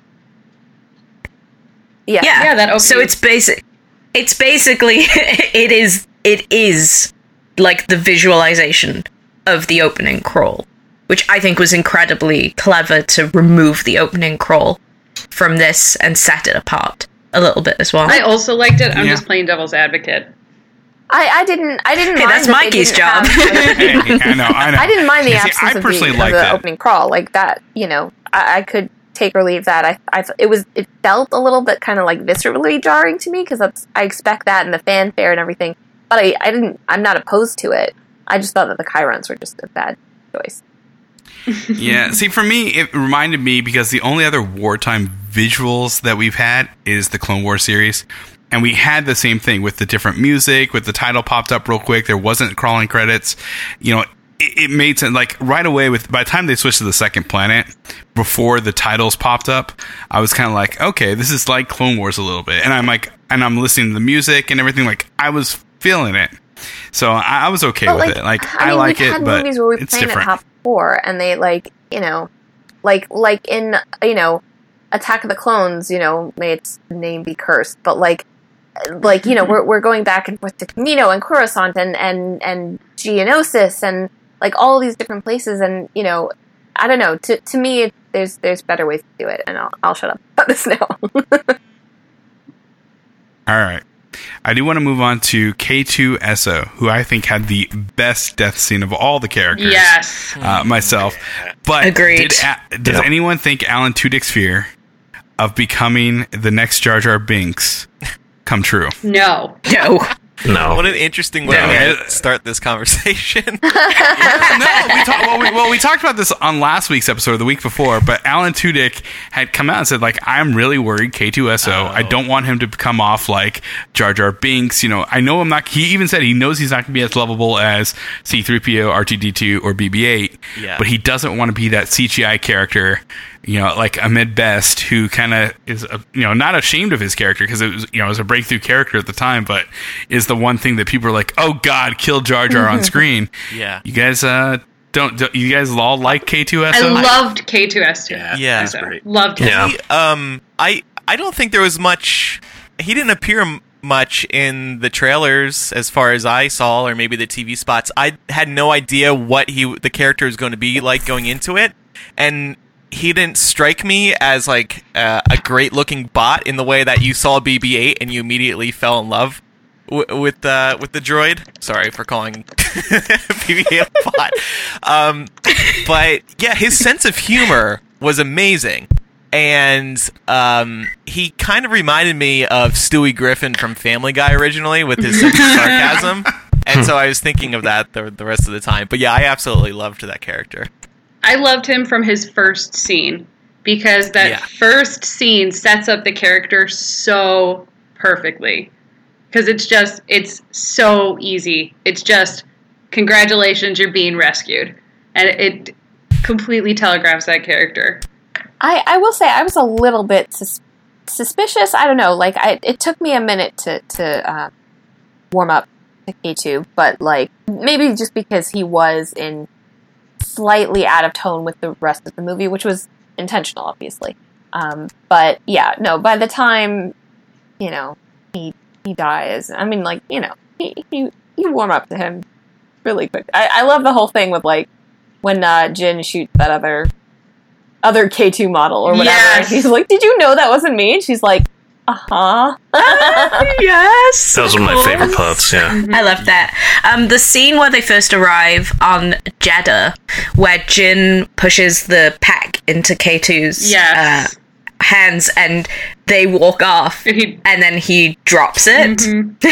Yeah.
yeah,
Yeah, that
So
opening.
it's basic. It's basically it is it is like the visualization of the opening crawl, which I think was incredibly clever to remove the opening crawl from this and set it apart a little bit as well.
I also liked it. I'm
Yeah.
just playing devil's advocate.
I, I didn't I didn't
Hey,
mind
that's
that they
Mikey's
didn't
job.
have-
Hey, I know. I know.
I didn't mind the
See,
absence
I
of the,
personally
of
liked
the
it.
opening crawl like that. You know, I, I could take or leave that. I, I it was it felt a little bit kind of like viscerally jarring to me because I expect that in the fanfare and everything. But I, I didn't. I'm not opposed to it. I just thought that the Chirons were just a bad choice.
Yeah, see, for me, it reminded me because the only other wartime visuals that we've had is the Clone Wars series. And we had the same thing with the different music, with the title popped up real quick. There wasn't crawling credits. You know, it, it made sense. Like, right away, with by the time they switched to the second planet, before the titles popped up, I was kind of like, okay, this is like Clone Wars a little bit. And I'm like, and I'm listening to the music and everything. Like, I was feeling it. So I, I was okay
But,
with it. Like,
I,
I,
mean,
like
we've
it,
had
but
movies where we've
it's
played
different.
at Hop Four, and they like you know, like like in you know, Attack of the Clones. You know, may its name be cursed, but like like you know, we're we're going back and forth to Camino and Coruscant and and and Geonosis and like all these different places, and you know, I don't know. To to me, it, there's there's better ways to do it, and I'll I'll shut up about this now.
All right. I do want to move on to K two S O, who I think had the best death scene of all the characters.
Yes.
Uh, myself. But
Agreed.
did A- does
Yeah.
anyone think Alan Tudyk's fear of becoming the next Jar Jar Binks come true?
No.
No.
No.
What an interesting way
Yeah.
to start this conversation.
no, we talk, well, we, well, we talked about this on last week's episode, or the week before, but Alan Tudyk had come out and said, like, I'm really worried K two S O.
Oh.
I don't want him to come off like Jar Jar Binks. You know, I know I'm not, he even said he knows he's not going to be as lovable as C three P O, R two D two, or B B eight,
Yeah.
but he doesn't want to be that C G I character, you know, like Ahmed Best, who kind of is, uh, you know, not ashamed of his character because it was, you know, it was a breakthrough character at the time, but is the one thing that people are like, oh God, kill Jar Jar on screen.
Yeah.
You guys, uh, don't, don't you guys all like K two S O?
I loved K two S two.
Yeah,
Yeah.
that's great.
Loved it.
Yeah.
He, um, I I don't think there was much. He didn't appear m- much in the trailers, as far as I saw, or maybe the T V spots. I had no idea what he the character was going to be like going into it, and he didn't strike me as like uh, a great looking bot in the way that you saw B B eight and you immediately fell in love w- with uh, with the droid. Sorry for calling B B eight a bot, um, but yeah, his sense of humor was amazing. And um, he kind of reminded me of Stewie Griffin from Family Guy originally with his sense of sarcasm. And so I was thinking of that the, the rest of the time. But yeah, I absolutely loved that character.
I loved him from his first scene because that
Yeah.
first scene sets up the character so perfectly. Because it's just, it's so easy. It's just, congratulations, you're being rescued. And it completely telegraphs that character.
I, I will say I was a little bit sus- suspicious. I don't know. Like, I, it took me a minute to to uh, warm up to K two, but like maybe just because he was in slightly out of tone with the rest of the movie, which was intentional, obviously. Um, but yeah, no. By the time you know he he dies, I mean, like you know, he, you you warm up to him really quick. I, I love the whole thing with like when uh, Jin shoots that other. other K two model or whatever.
Yes.
He's like, did you know that wasn't me? And she's like, uh-huh.
Yes.
That was one of my favorite parts, yeah.
I love that. Um, the scene where they first arrive on Jeddah, where Jin pushes the pack into K two's
Yes.
uh, hands and they walk off,
And he-
and then he drops it.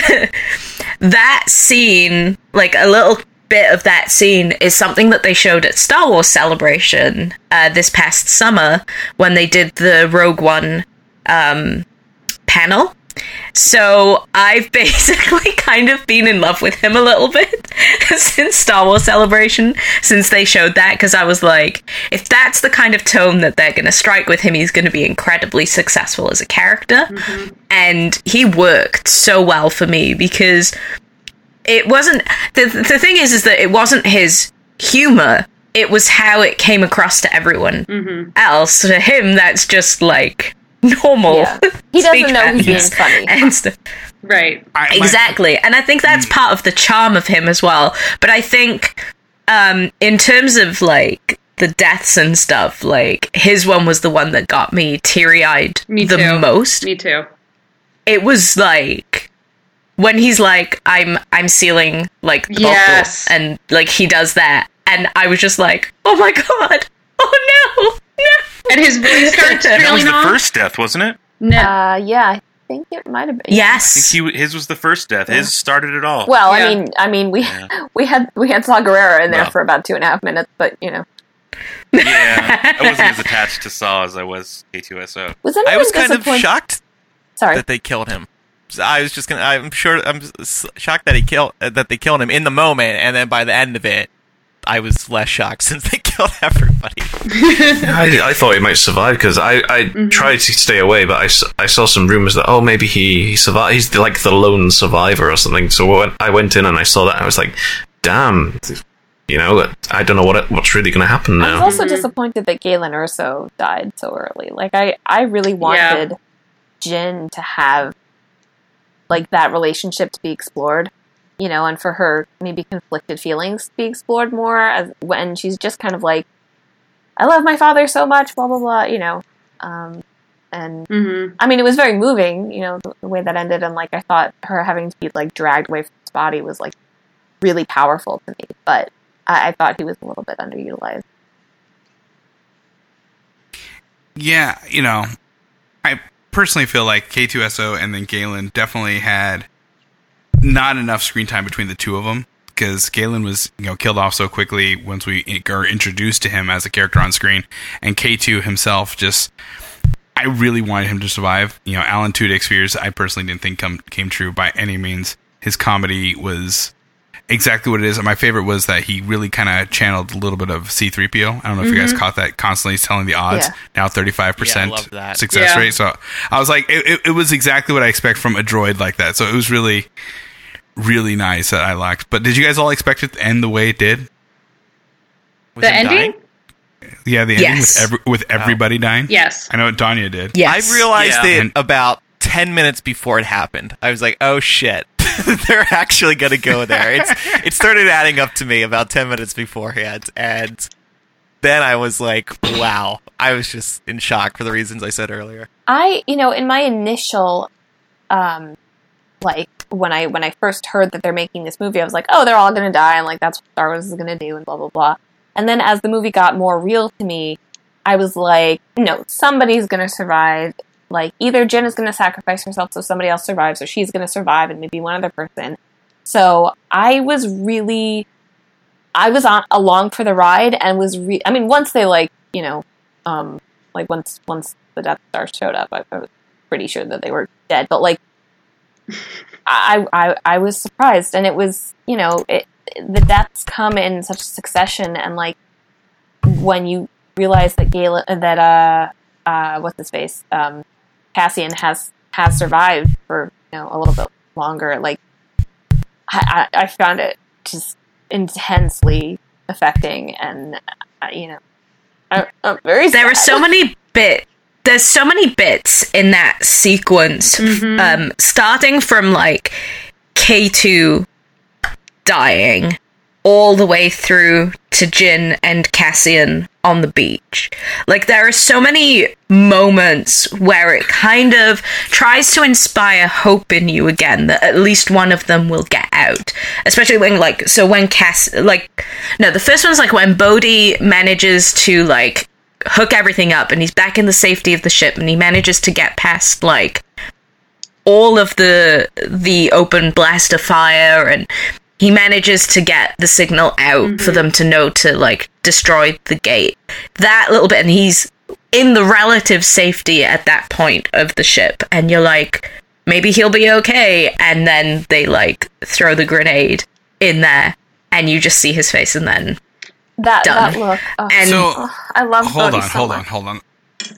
That scene, like a little bit of that scene, is something that they showed at Star Wars Celebration uh, this past summer when they did the Rogue One um, panel. So I've basically kind of been in love with him a little bit since Star Wars Celebration, since they showed that, because I was like, if that's the kind of tone that they're going to strike with him, he's going to be incredibly successful as a character. Mm-hmm. And he worked so well for me because it wasn't, the, the thing is, is that it wasn't his humor, it was how it came across to everyone mm-hmm. else. To him, that's just like normal.
Yeah. He doesn't know he's being funny.
And stuff.
Right.
I- my-
Exactly. And I think that's part of the charm of him as well. But I think um, in terms of like the deaths and stuff, like his one was the one that got me teary-eyed
Me
the
too.
most.
Me too.
It was like when he's like, I'm I'm sealing like the
Yes.
bottle, and like he does that, and I was just like, oh my god, oh no, no.
And his voice starts
That was
trailing
the
off.
first death, wasn't it?
No.
Uh, yeah, I think it might have been.
I
Yes.
think he, his was the first death. His started it all.
Well,
Yeah.
I mean, I mean, we
Yeah.
we had we had Saw Gerrera in there
Well.
for about two and a half minutes, but you know,
Yeah, I wasn't as attached to Saw as I was K two S O.
was anyone
I was kind of
disappointed-
shocked
Sorry,
that they killed him. So I was just gonna. I'm sure. I'm s- shocked that he killed uh, that they killed him in the moment, and then by the end of it, I was less shocked since they killed everybody.
I, I thought he might survive because I, I
Mm-hmm.
tried to stay away, but I, s- I saw some rumors that, oh, maybe he, he survived. He's the, like the lone survivor or something. So when I went in and I saw that, I was like, damn, you know, I don't know what what's really going to happen
I was
now.
also disappointed that Galen Erso died so early. Like, I I really wanted Jin to have like that relationship to be explored, you know, and for her maybe conflicted feelings to be explored more, as when she's just kind of like, I love my father so much, blah blah blah, you know. Um, and
Mm-hmm.
I mean, it was very moving, you know, the, the way that ended, and like I thought her having to be like dragged away from his body was like really powerful to me, but I, I thought he was a little bit underutilized.
Yeah, you know, I personally feel like K two S O and then Galen definitely had not enough screen time between the two of them. Because Galen was, you know, killed off so quickly once we are introduced to him as a character on screen, and K two himself just, I really wanted him to survive. You know, Alan Tudyk's fears, I personally didn't think come, came true by any means. His comedy was exactly what it is. And my favorite was that he really kind of channeled a little bit of C three P O. I don't know if mm-hmm. you guys caught that. Constantly telling the odds. Yeah. Now thirty-five percent
yeah,
success
yeah.
rate. So I was like, it, it, it was exactly what I expect from a droid like that. So it was really... really nice that I liked. But did you guys all expect it to end the way it did?
Was the ending?
Dying? Yeah, the
yes.
ending with, every, with everybody
oh.
dying?
Yes.
I know Danya did.
Yes.
I realized
yeah.
it
and,
about ten minutes before it happened. I was like, oh shit. They're actually going to go there. It's It started adding up to me about ten minutes beforehand. And then I was like, wow. I was just in shock for the reasons I said earlier.
I, you know, in my initial... um. Like, when I when I first heard that they're making this movie, I was like, oh, they're all going to die, and, like, that's what Star Wars is going to do, and blah, blah, blah. And then as the movie got more real to me, I was like, no, somebody's going to survive. Like, either Jyn is going to sacrifice herself so somebody else survives, or she's going to survive and maybe one other person. So I was really... I was on along for the ride, and was... Re- I mean, once they, like, you know, um, like, once, once the Death Star showed up, I, I was pretty sure that they were dead, but, like, I, I I was surprised, and it was, you know, it, the deaths come in such succession, and like when you realize that Galen, that uh uh what's his face, um Cassian has has survived for, you know, a little bit longer, like I I, I found it just intensely affecting, and uh, you know, I, I'm very
there
sad.
are so many bits. There's so many bits in that sequence, mm-hmm. um, starting from, like, K two dying all the way through to Jyn and Cassian on the beach. Like, there are so many moments where it kind of tries to inspire hope in you again, that at least one of them will get out. Especially when, like, so when Cass... Like, no, the first one's, like, when Bodhi manages to, like... hook everything up, and he's back in the safety of the ship, and he manages to get past like all of the the open blast of fire, and he manages to get the signal out mm-hmm. for them to know to like destroy the gate. That little bit, and he's in the relative safety at that point of the ship, and you're like, maybe he'll be okay, and then they like throw the grenade in there, and you just see his face, and then
That
Done.
that look. Oh,
And
so,
oh, I love
hold
Bodhi
on,
so
hold
much.
on, hold on.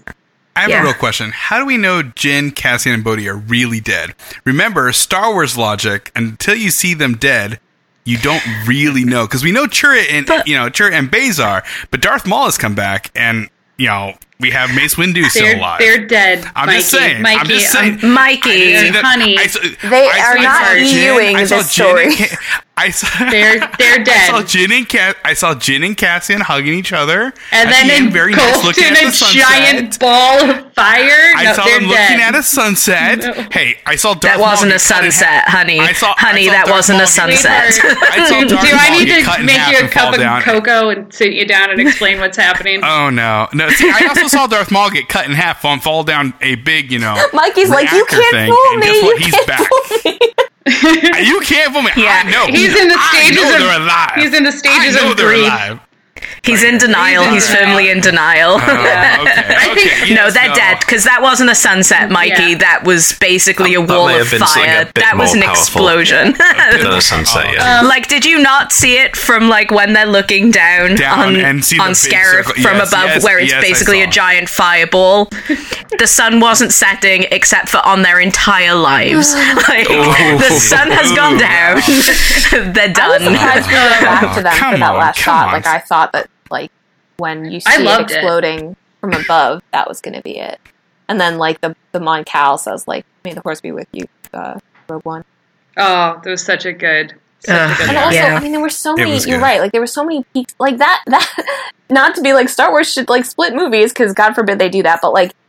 I have
Yeah.
a real question. How do we know Jyn, Cassian, and Bodhi are really dead? Remember, Star Wars logic, until you see them dead, you don't really know. Because we know Chirrut and,
But-
you know, Chirrut and Bazar, but Darth Maul has come back, and, you know, we have Mace Windu still
They're,
alive.
they're dead.
I'm
Mikey.
just saying.
Mikey,
I'm just
um,
saying.
Mikey.
I didn't see that-
Honey.
I saw-
They
I
are
saw-
not
I saw Jyn-
viewing
I saw
this
Jyn
story.
and Ca- I saw,
They're they're
I
dead.
saw Jyn and Ca- I saw Jyn and Cassian hugging each other,
and
at
then
the end, very nice,
engulfed
looking
in
at
a
the sunset.
giant ball of fire.
I
no,
saw
they're
them
dead.
looking at a sunset.
No.
Hey, I saw Darth
That wasn't
Maul
a
get cut in
sunset,
half.
honey.
I saw,
honey,
I saw
that
Darth
wasn't
Maul
a
get-
sunset.
I saw
do
Darth
do I
Maul
need
get
to
cut in
make
half
you a
and fall
cup of
down.
cocoa and sit you down and explain what's happening?
Oh no, no! See, I also saw Darth Maul get cut in half and fall down a big, you know,
Mikey's like, you
reactor
can't
thing,
fool
and
me.
guess what?
You
He's
can't
back.
fool me.
You can't fool me.
Yeah.
I know.
He's in the
I
stages
know
of
they're alive.
he's in the stages
I know
of
they're
grief.
alive.
He's in denial. He's firmly in denial.
Oh, okay,
I think-
okay,
no,
yes,
they're dead, because that wasn't a sunset, Mikey.
Yeah.
That was basically a
That
wall
may
of
have been something
fire.
a bit
That was
more
an
powerful.
explosion.
Than a sunset,
Oh,
yeah.
Um,
Like, did you not see it from, like, when they're looking down,
Down
on,
and see the
on
big
Scarif
circle.
from
Yes,
above,
yes,
where it's
yes, I
basically a
saw.
giant fireball? The sun wasn't setting except for on their entire lives. Like, the sun has gone down. They're
I was
done.
surprised we went back to them
Come
for that
on,
last
come
shot.
on.
Like, I thought that, like, when you see
I
it
loved it.
exploding from above, that was going to be it. And then, like, the the Mon Cal says, like, may the horse be with you, uh, Rogue One.
Oh, that was such a good, such
Ugh.
a good
And
Yeah.
also,
Yeah.
I mean, there were so
It
many.
was
You're
good.
right. Like, there were so many peaks. Like that. That not to be like Star Wars should like split movies, because God forbid they do that. But like,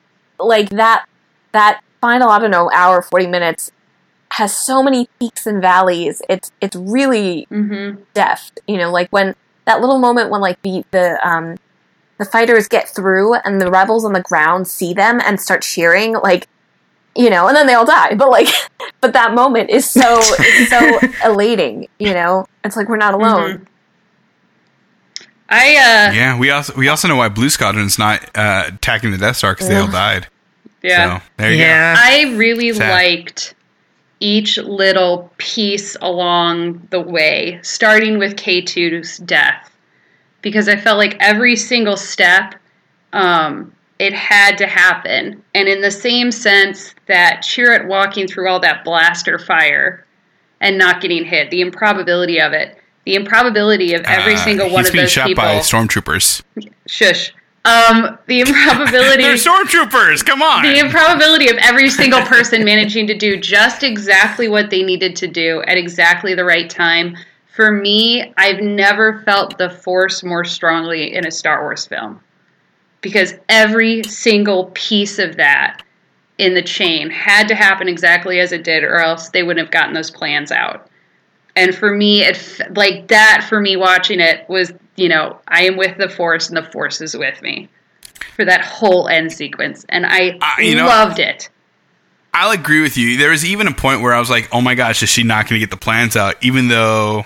like that that final, I don't know, hour forty minutes has so many peaks and valleys. It's it's really
Mm-hmm.
deft. You know, like when that little moment when like the the um the fighters get through and the rebels on the ground see them and start cheering. Like you know, and then they all die. But like, but that moment is so it's so elating, you know. It's like we're not alone.
Mm-hmm. I uh,
yeah, we also we also know why Blue Squadron's not uh, attacking the Death Star because they all died.
Yeah,
so, there you
yeah.
go.
I really
Sad.
liked each little piece along the way, starting with K two's death, because I felt like every single step, um, it had to happen. And in the same sense that Chirrut walking through all that blaster fire and not getting hit, the improbability of it, the improbability of every
Uh,
single one
he's
of
being
those
shot
people.
by stormtroopers.
Shush. Um, the improbability.
They're stormtroopers. Come on.
The improbability of every single person managing to do just exactly what they needed to do at exactly the right time. For me, I've never felt the Force more strongly in a Star Wars film. Because every single piece of that in the chain had to happen exactly as it did, or else they wouldn't have gotten those plans out. And for me, it like that for me watching it was, you know, I am with the Force and the Force is with me for that whole end sequence. And I
uh, you know,
loved it.
I'll agree with you. There was even a point where I was like, oh my gosh, is she not going to get the plans out? Even though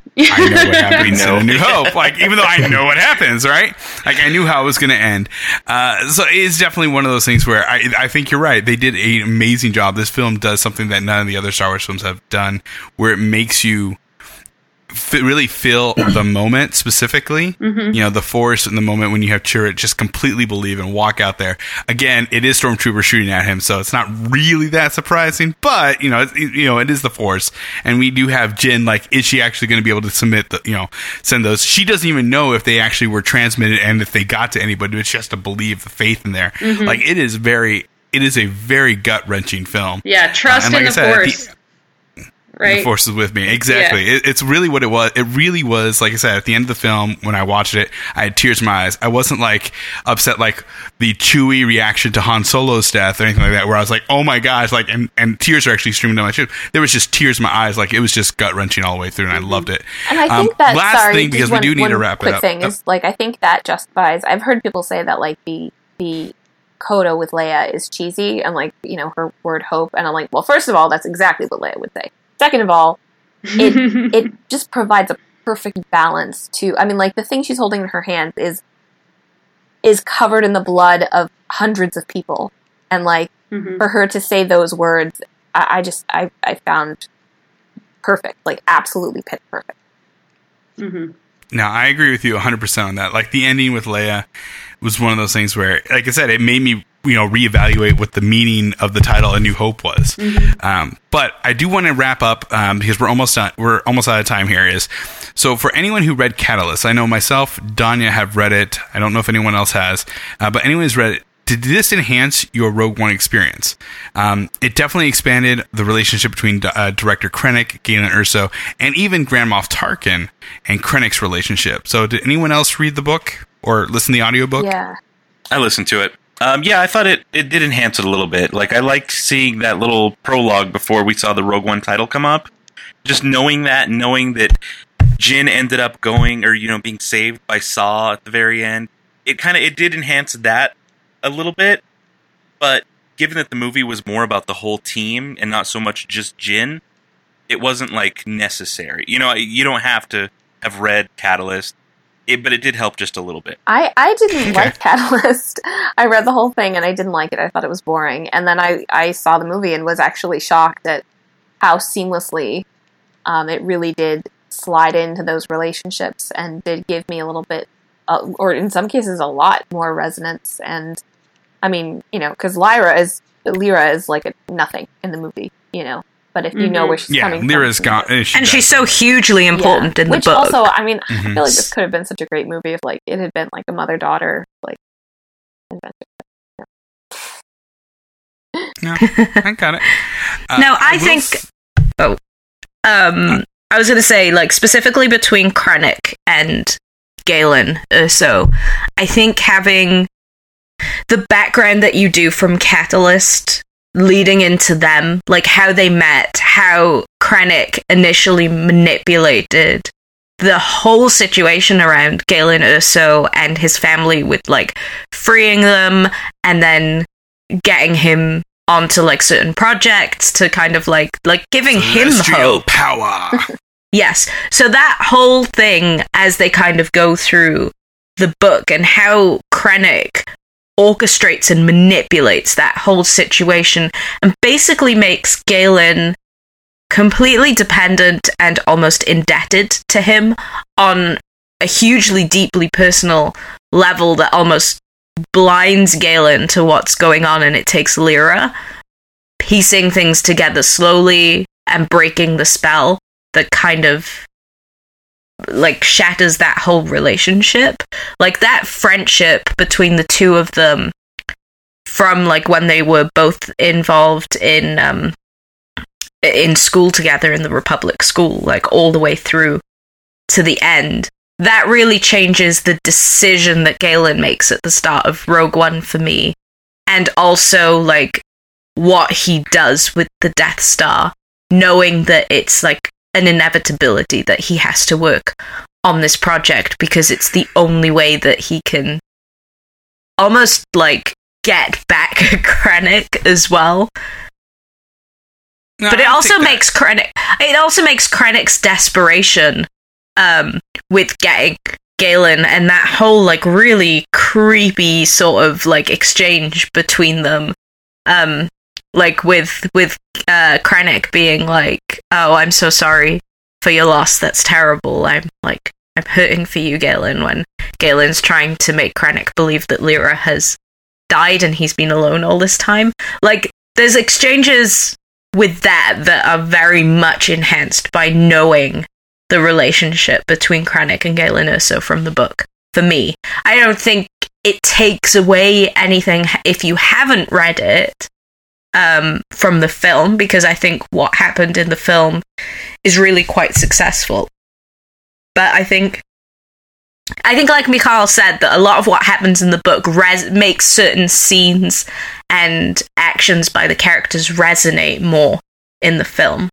I know what happens in A New Hope. Like, even though I know what happens, right? Like, I knew how it was going to end. Uh, so it's definitely one of those things where I, I think you're right. They did an amazing job. This film does something that none of the other Star Wars films have done, where it makes you f- really feel the moment specifically. Mm-hmm. You know, the Force and the moment when you have Chirrut just completely believe and walk out there. Again, it is Stormtrooper shooting at him, so it's not really that surprising. But you know, it, you know, it is the Force, and we do have Jyn. Like, is she actually going to be able to submit the, you know, send those? She doesn't even know if they actually were transmitted and if they got to anybody. It's just to believe the faith in there. Mm-hmm. Like, it is very, it is a very gut wrenching film.
Yeah, trust
uh,
in
like
the
said,
Force. Right.
The Force is with me. Exactly.
Yeah.
It, it's really what it was. It really was, like I said, at the end of the film, when I watched it, I had tears in my eyes. I wasn't like upset like the Chewie reaction to Han Solo's death or anything like that, where I was like, oh my gosh, like, and, and tears are actually streaming down my chest. There was just tears in my eyes. Like, it was just gut wrenching all the way through, and I loved it.
And I think
um,
that,
last
sorry,
thing, because
one,
we do need
one
to wrap
quick
it up.
thing is, like, I think that justifies, I've heard people say that, like, the, the, coda with Leia is cheesy and, like, you know, her word hope, and I'm like, well, first of all, that's exactly what Leia would say. Second of all, it it just provides a perfect balance to, I mean, like, the thing she's holding in her hand is is covered in the blood of hundreds of people, and, like, mm-hmm. for her to say those words, I, I just I, I found perfect, like, absolutely pitch perfect.
Mm-hmm.
No, I agree with you one hundred percent on that. Like, the ending with Leia was one of those things where, like I said, it made me, you know, reevaluate what the meaning of the title A New Hope was. Mm-hmm. Um, but I do want to wrap up um, because we're almost done, we're almost out of time here. Is so for anyone who read Catalyst, I know myself, Danya have read it. I don't know if anyone else has, uh, but anyone who's read it. Did this enhance your Rogue One experience? Um, it definitely expanded the relationship between uh, director Krennic, Galen Erso, and even Grand Moff Tarkin and Krennic's relationship. So did anyone else read the book or listen to the audiobook?
Yeah.
I listened to it. Um, yeah, I thought it, it did enhance it a little bit. Like, I liked seeing that little prologue before we saw the Rogue One title come up. Just knowing that, knowing that Jyn ended up going, or, you know, being saved by Saw at the very end. It kind of, it did enhance that a little bit, but given that the movie was more about the whole team and not so much just Jyn, it wasn't, like, necessary. You know, you don't have to have read Catalyst, it, but it did help just a little bit.
I, I didn't like Catalyst. I read the whole thing and I didn't like it. I thought it was boring. And then I, I saw the movie and was actually shocked at how seamlessly um, it really did slide into those relationships and did give me a little bit, uh, or in some cases a lot more resonance. And I mean, you know, because Lyra is, Lyra is like a nothing in the movie, you know. But if you
mm-hmm.
know where she's
yeah,
coming
Lyra's
from.
gone. And, she
and she's so hugely important
yeah.
in the
Which
book.
also, I mean,
mm-hmm.
I feel like this could have been such a great movie if, like, it had been, like, a mother-daughter, like, adventure.
No, I got it. Uh,
no, I,
I
think...
s-
Oh. Um, I was going to say, like, specifically between Krennic and Galen Erso, I think having the background that you do from Catalyst leading into them, like how they met, how Krennic initially manipulated the whole situation around Galen Erso and his family with, like, freeing them and then getting him onto like certain projects to kind of like like giving him
Celestial
hope.
power.
Yes. So that whole thing as they kind of go through the book and how Krennic orchestrates and manipulates that whole situation and basically makes Galen completely dependent and almost indebted to him on a hugely deeply personal level that almost blinds Galen to what's going on, and it takes Lyra piecing things together slowly and breaking the spell that kind of like shatters that whole relationship. Like that friendship between the two of them from like when they were both involved in um in school together in the Republic school, like all the way through to the end, that really changes the decision that Galen makes at the start of Rogue One for me. And also like what he does with the Death Star, knowing that it's like an inevitability that he has to work on this project because it's the only way that he can almost like get back Krennic as well.
No,
but it
I
also
think that-
makes Krennic it also makes Krennic's desperation um with getting Galen and that whole like really creepy sort of like exchange between them, um like with with uh Krennic being like, oh, I'm so sorry for your loss, that's terrible, I'm like I'm hurting for you, Galen, when Galen's trying to make Krennic believe that Lyra has died and he's been alone all this time. Like there's exchanges with that that are very much enhanced by knowing the relationship between Krennic and Galen Erso from the book. For me, I don't think it takes away anything if you haven't read it um, from the film, because I think what happened in the film is really quite successful. But I think, I think, like Mikhail said, that a lot of what happens in the book res- makes certain scenes and actions by the characters resonate more in the film.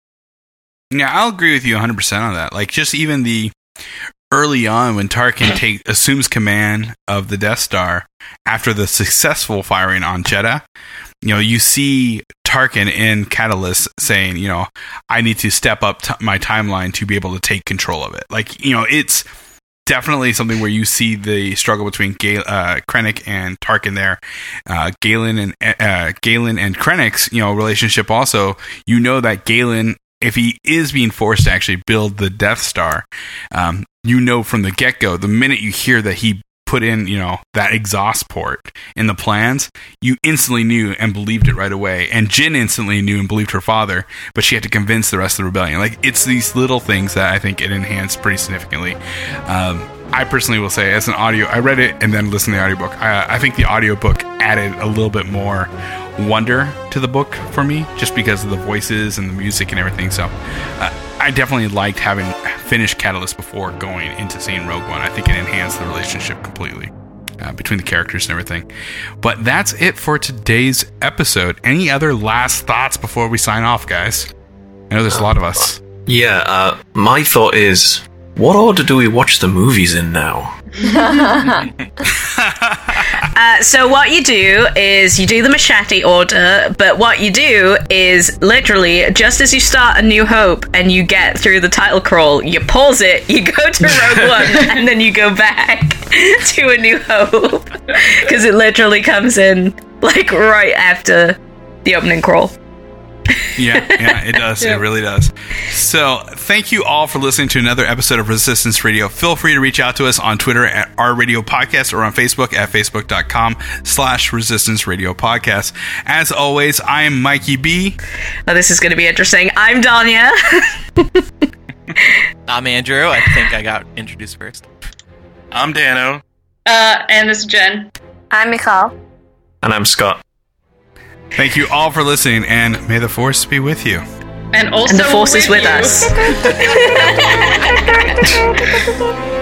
Yeah, I'll agree with you one hundred percent on that. Like, just even the early on when Tarkin take, assumes command of the Death Star after the successful firing on Jeddah, you know, you see Tarkin in Catalyst saying, you know, I need to step up t- my timeline to be able to take control of it. Like, you know, it's definitely something where you see the struggle between Gal- uh, Krennic and Tarkin there. Uh, Galen and uh, Galen and Krennic's, you know, relationship also, you know that Galen, if he is being forced to actually build the Death Star, um, you know from the get-go, the minute you hear that he put in, you know, that exhaust port in the plans, you instantly knew and believed it right away. And Jyn instantly knew and believed her father, but she had to convince the rest of the rebellion. Like, it's these little things that I think it enhanced pretty significantly. Um, I personally will say, as an audio, I read it and then listened to the audiobook. I, I think the audiobook added a little bit more wonder to the book for me, just because of the voices and the music and everything. So uh, I definitely liked having finished Catalyst before going into seeing Rogue One. I think it enhanced the relationship completely uh, between the characters and everything. But that's it for today's episode. Any other last thoughts before we sign off, guys? I know there's a lot of us.
Yeah, uh, my thought is, what order do we watch the movies in now?
uh, so what you do is you do the machete order, but what you do is literally just as you start A New Hope and you get through the title crawl, you pause it, you go to Rogue One, and then you go back to A New Hope, because it literally comes in like right after the opening crawl.
Yeah, yeah, it does. Yeah. It really does. So, thank you all for listening to another episode of Resistance Radio. Feel free to reach out to us on Twitter at R Radio Podcast or on Facebook at facebook.com slash Resistance Radio Podcast. As always, I'm Mikey B.
Oh, this is going to be interesting. I'm Danya.
I'm Andrew. I think I got introduced first.
I'm Dano.
Uh, and this is Jen.
I'm Mikhail.
And I'm Scott.
Thank you all for listening, and may the Force be with you.
And also
and the Force
with
is with
you.
us.